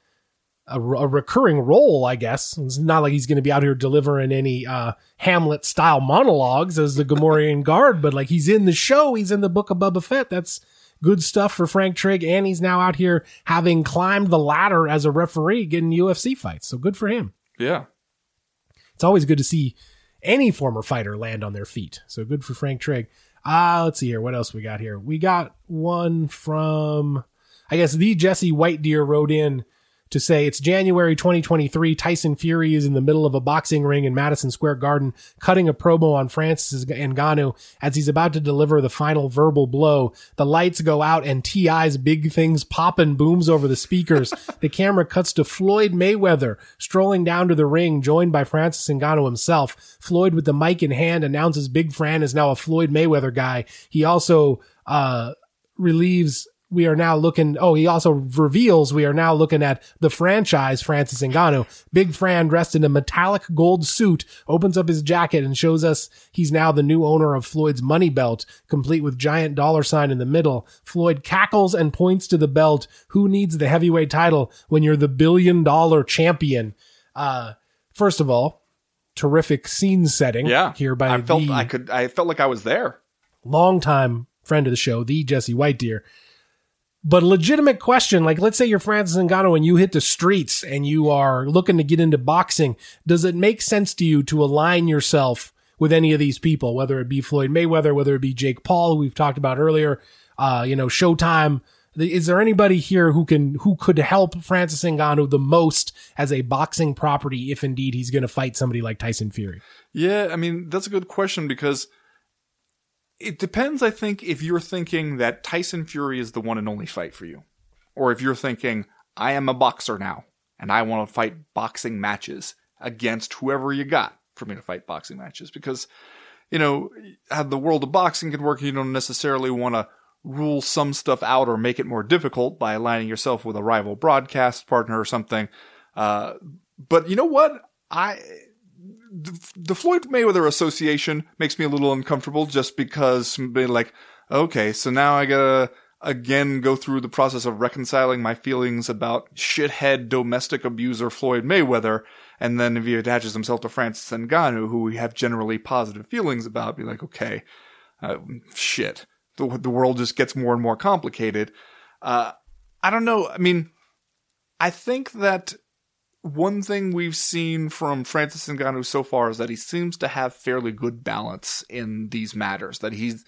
A, a recurring role, I guess. It's not like he's going to be out here delivering any uh, Hamlet-style monologues as the Gamorrean guard, but like he's in the show, he's in the Book of Boba Fett. That's good stuff for Frank Trigg, and he's now out here having climbed the ladder as a referee, getting U F C fights. So good for him.
Yeah.
It's always good to see any former fighter land on their feet. So good for Frank Trigg. Ah, uh, let's see here. What else we got here? We got one from, I guess, the Jesse White Deer wrote in to say it's January twenty twenty-three. Tyson Fury is in the middle of a boxing ring in Madison Square Garden, cutting a promo on Francis Ngannou as he's about to deliver the final verbal blow. The lights go out and T I's Big Things Poppin' booms over the speakers. The camera cuts to Floyd Mayweather strolling down to the ring, joined by Francis Ngannou himself. Floyd, with the mic in hand, announces Big Fran is now a Floyd Mayweather guy. He also uh relieves We are now looking, oh, he also reveals we are now looking at the franchise Francis Ngannou. Big Fran, dressed in a metallic gold suit, opens up his jacket and shows us he's now the new owner of Floyd's money belt, complete with giant dollar sign in the middle. Floyd cackles and points to the belt. Who needs the heavyweight title when you're the billion dollar champion? Uh, first of all, terrific scene setting
yeah,
here by
I felt
the
I could I felt like I was there.
Longtime friend of the show, the Jesse White Deer. But a legitimate question, like let's say you're Francis Ngannou and you hit the streets and you are looking to get into boxing. Does it make sense to you to align yourself with any of these people, whether it be Floyd Mayweather, whether it be Jake Paul, who we've talked about earlier, uh, you know, Showtime? Is there anybody here who can, who could help Francis Ngannou the most as a boxing property if indeed he's going to fight somebody like Tyson Fury?
Yeah, I mean, that's a good question because it depends, I think, if you're thinking that Tyson Fury is the one and only fight for you. Or if you're thinking, I am a boxer now, and I want to fight boxing matches against whoever you got for me to fight boxing matches. Because, you know, how the world of boxing can work, you don't necessarily want to rule some stuff out or make it more difficult by aligning yourself with a rival broadcast partner or something. Uh, but you know what? I... The Floyd Mayweather Association makes me a little uncomfortable just because being like, okay, so now I gotta again go through the process of reconciling my feelings about shithead domestic abuser Floyd Mayweather, and then if he attaches himself to Francis Ngannou, who we have generally positive feelings about, be like, okay, uh, shit, the, the world just gets more and more complicated. Uh, I don't know. I mean, I think that one thing we've seen from Francis Ngannou so far is that he seems to have fairly good balance in these matters. That he's,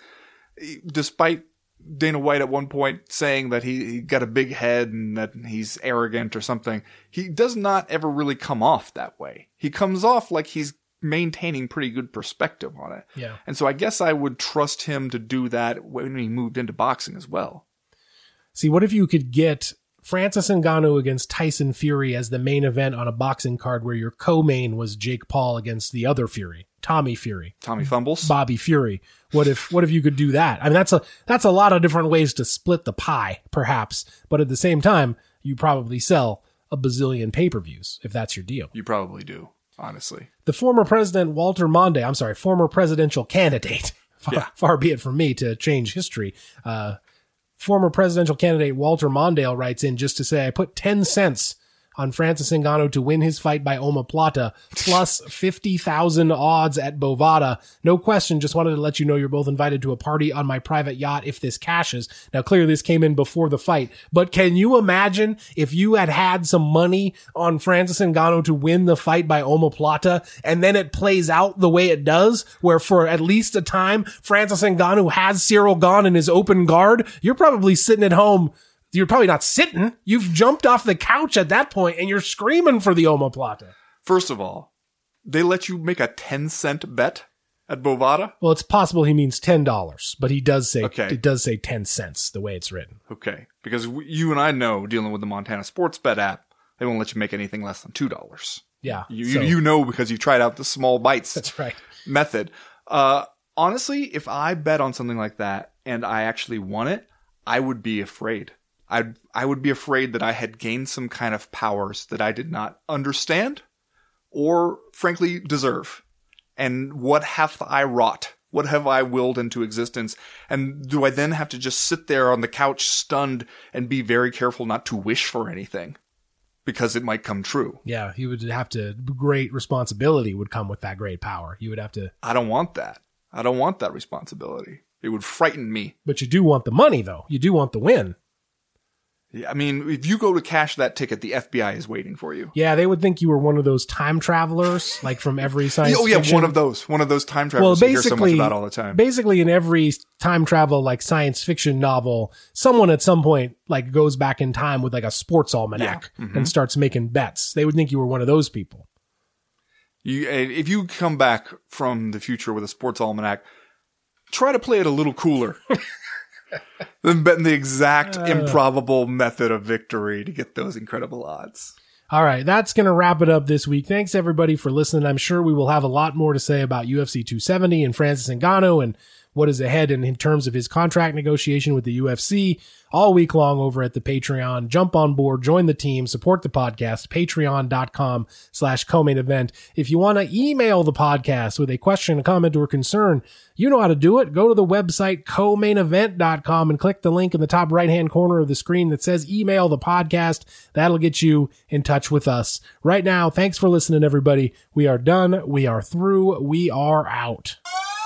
despite Dana White at one point saying that he, he got a big head and that he's arrogant or something, he does not ever really come off that way. He comes off like he's maintaining pretty good perspective on it.
Yeah.
And so I guess I would trust him to do that when he moved into boxing as well.
See, what if you could get Francis Ngannou against Tyson Fury as the main event on a boxing card where your co-main was Jake Paul against the other Fury, Tommy Fury.
Tommy Fumbles?
Bobby Fury. What if, what if you could do that? I mean, that's a, that's a lot of different ways to split the pie, perhaps. But at the same time, you probably sell a bazillion pay-per-views if that's your deal.
You probably do, honestly.
The former president, Walter Mondale, I'm sorry, former presidential candidate, far,
yeah.
far be it from me to change history, uh, former presidential candidate Walter Mondale writes in just to say, I put ten cents on Francis Ngannou to win his fight by omoplata, plus fifty thousand odds at Bovada. No question, just wanted to let you know you're both invited to a party on my private yacht if this cashes. Now, clearly this came in before the fight, but can you imagine if you had had some money on Francis Ngannou to win the fight by omoplata, and then it plays out the way it does, where for at least a time, Francis Ngannou has Cyril Gane in his open guard? You're probably sitting at home. You're probably not sitting. You've jumped off the couch at that point and you're screaming for the omoplata.
First of all, they let you make a ten cent bet. at Bovada?
Well, it's possible he means ten dollars, but he does say
Okay.
it does say ten cents the way it's written.
Okay, because we, you and I know, dealing with the Montana Sports Bet app, they won't let you make anything less than two dollars.
Yeah.
You,
so-
you you know because you tried out the small bites
That's right.
method. Uh, honestly, if I bet on something like that and I actually won it, I would be afraid. I I would be afraid that I had gained some kind of powers that I did not understand or, frankly, deserve. And what have I wrought? What have I willed into existence? And do I then have to just sit there on the couch stunned and be very careful not to wish for anything? Because it might come true.
Yeah, he would have to, great responsibility would come with that great power. You would have to,
I don't want that. I don't want that responsibility. It would frighten me.
but you do want the money though. You do want the win.
Yeah, I mean, if you go to cash that ticket, the F B I is waiting for you.
Yeah, they would think you were one of those time travelers, like from every science
Oh yeah,
fiction.
one of those, one of those time
Well,
travelers you hear so much
basically,
about all the time.
basically in every time travel, like science fiction novel, someone at some point like goes back in time with like a sports almanac
Yeah. Mm-hmm.
and starts making bets. They would think you were one of those people.
You, if you come back from the future with a sports almanac, try to play it a little cooler than betting the exact
Uh.
improbable method of victory to get those incredible odds.
All right, that's going to wrap it up this week. Thanks everybody for listening. I'm sure we will have a lot more to say about U F C two seventy and Francis Ngannou and what is ahead in, in terms of his contract negotiation with the U F C all week long over at the Patreon. Jump on board, join the team, support the podcast, patreon.com slash co-main event. If you want to email the podcast with a question, a comment, or concern, you know how to do it. Go to the website co main event dot com and click the link in the top right-hand corner of the screen that says email the podcast. That'll get you in touch with us. Right now, thanks for listening, everybody. We are done. We are through. We are out.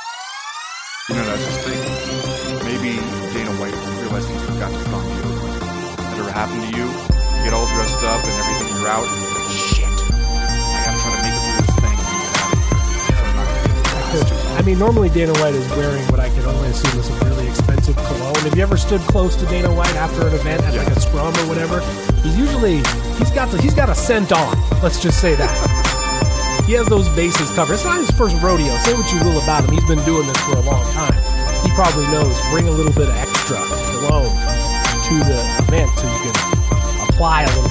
You know, I was just thinking, maybe Dana White realized he forgot to put on deodorant. That ever happened to you? You get all dressed up and everything, you're out, and you're like, shit, I gotta try to make it through this thing and get out of here. So I'm not gonna get it.
I mean, normally Dana White is wearing what I can only assume is a really expensive cologne. Have you ever stood close to Dana White after an event at like a scrum or whatever? He's usually, he's got the, he's got a scent on. Let's just say that. He has those bases covered. It's not his first rodeo. Say what you will about him. He's been doing this for a long time. He probably knows. Bring a little bit of extra cologne to the event so you can apply a little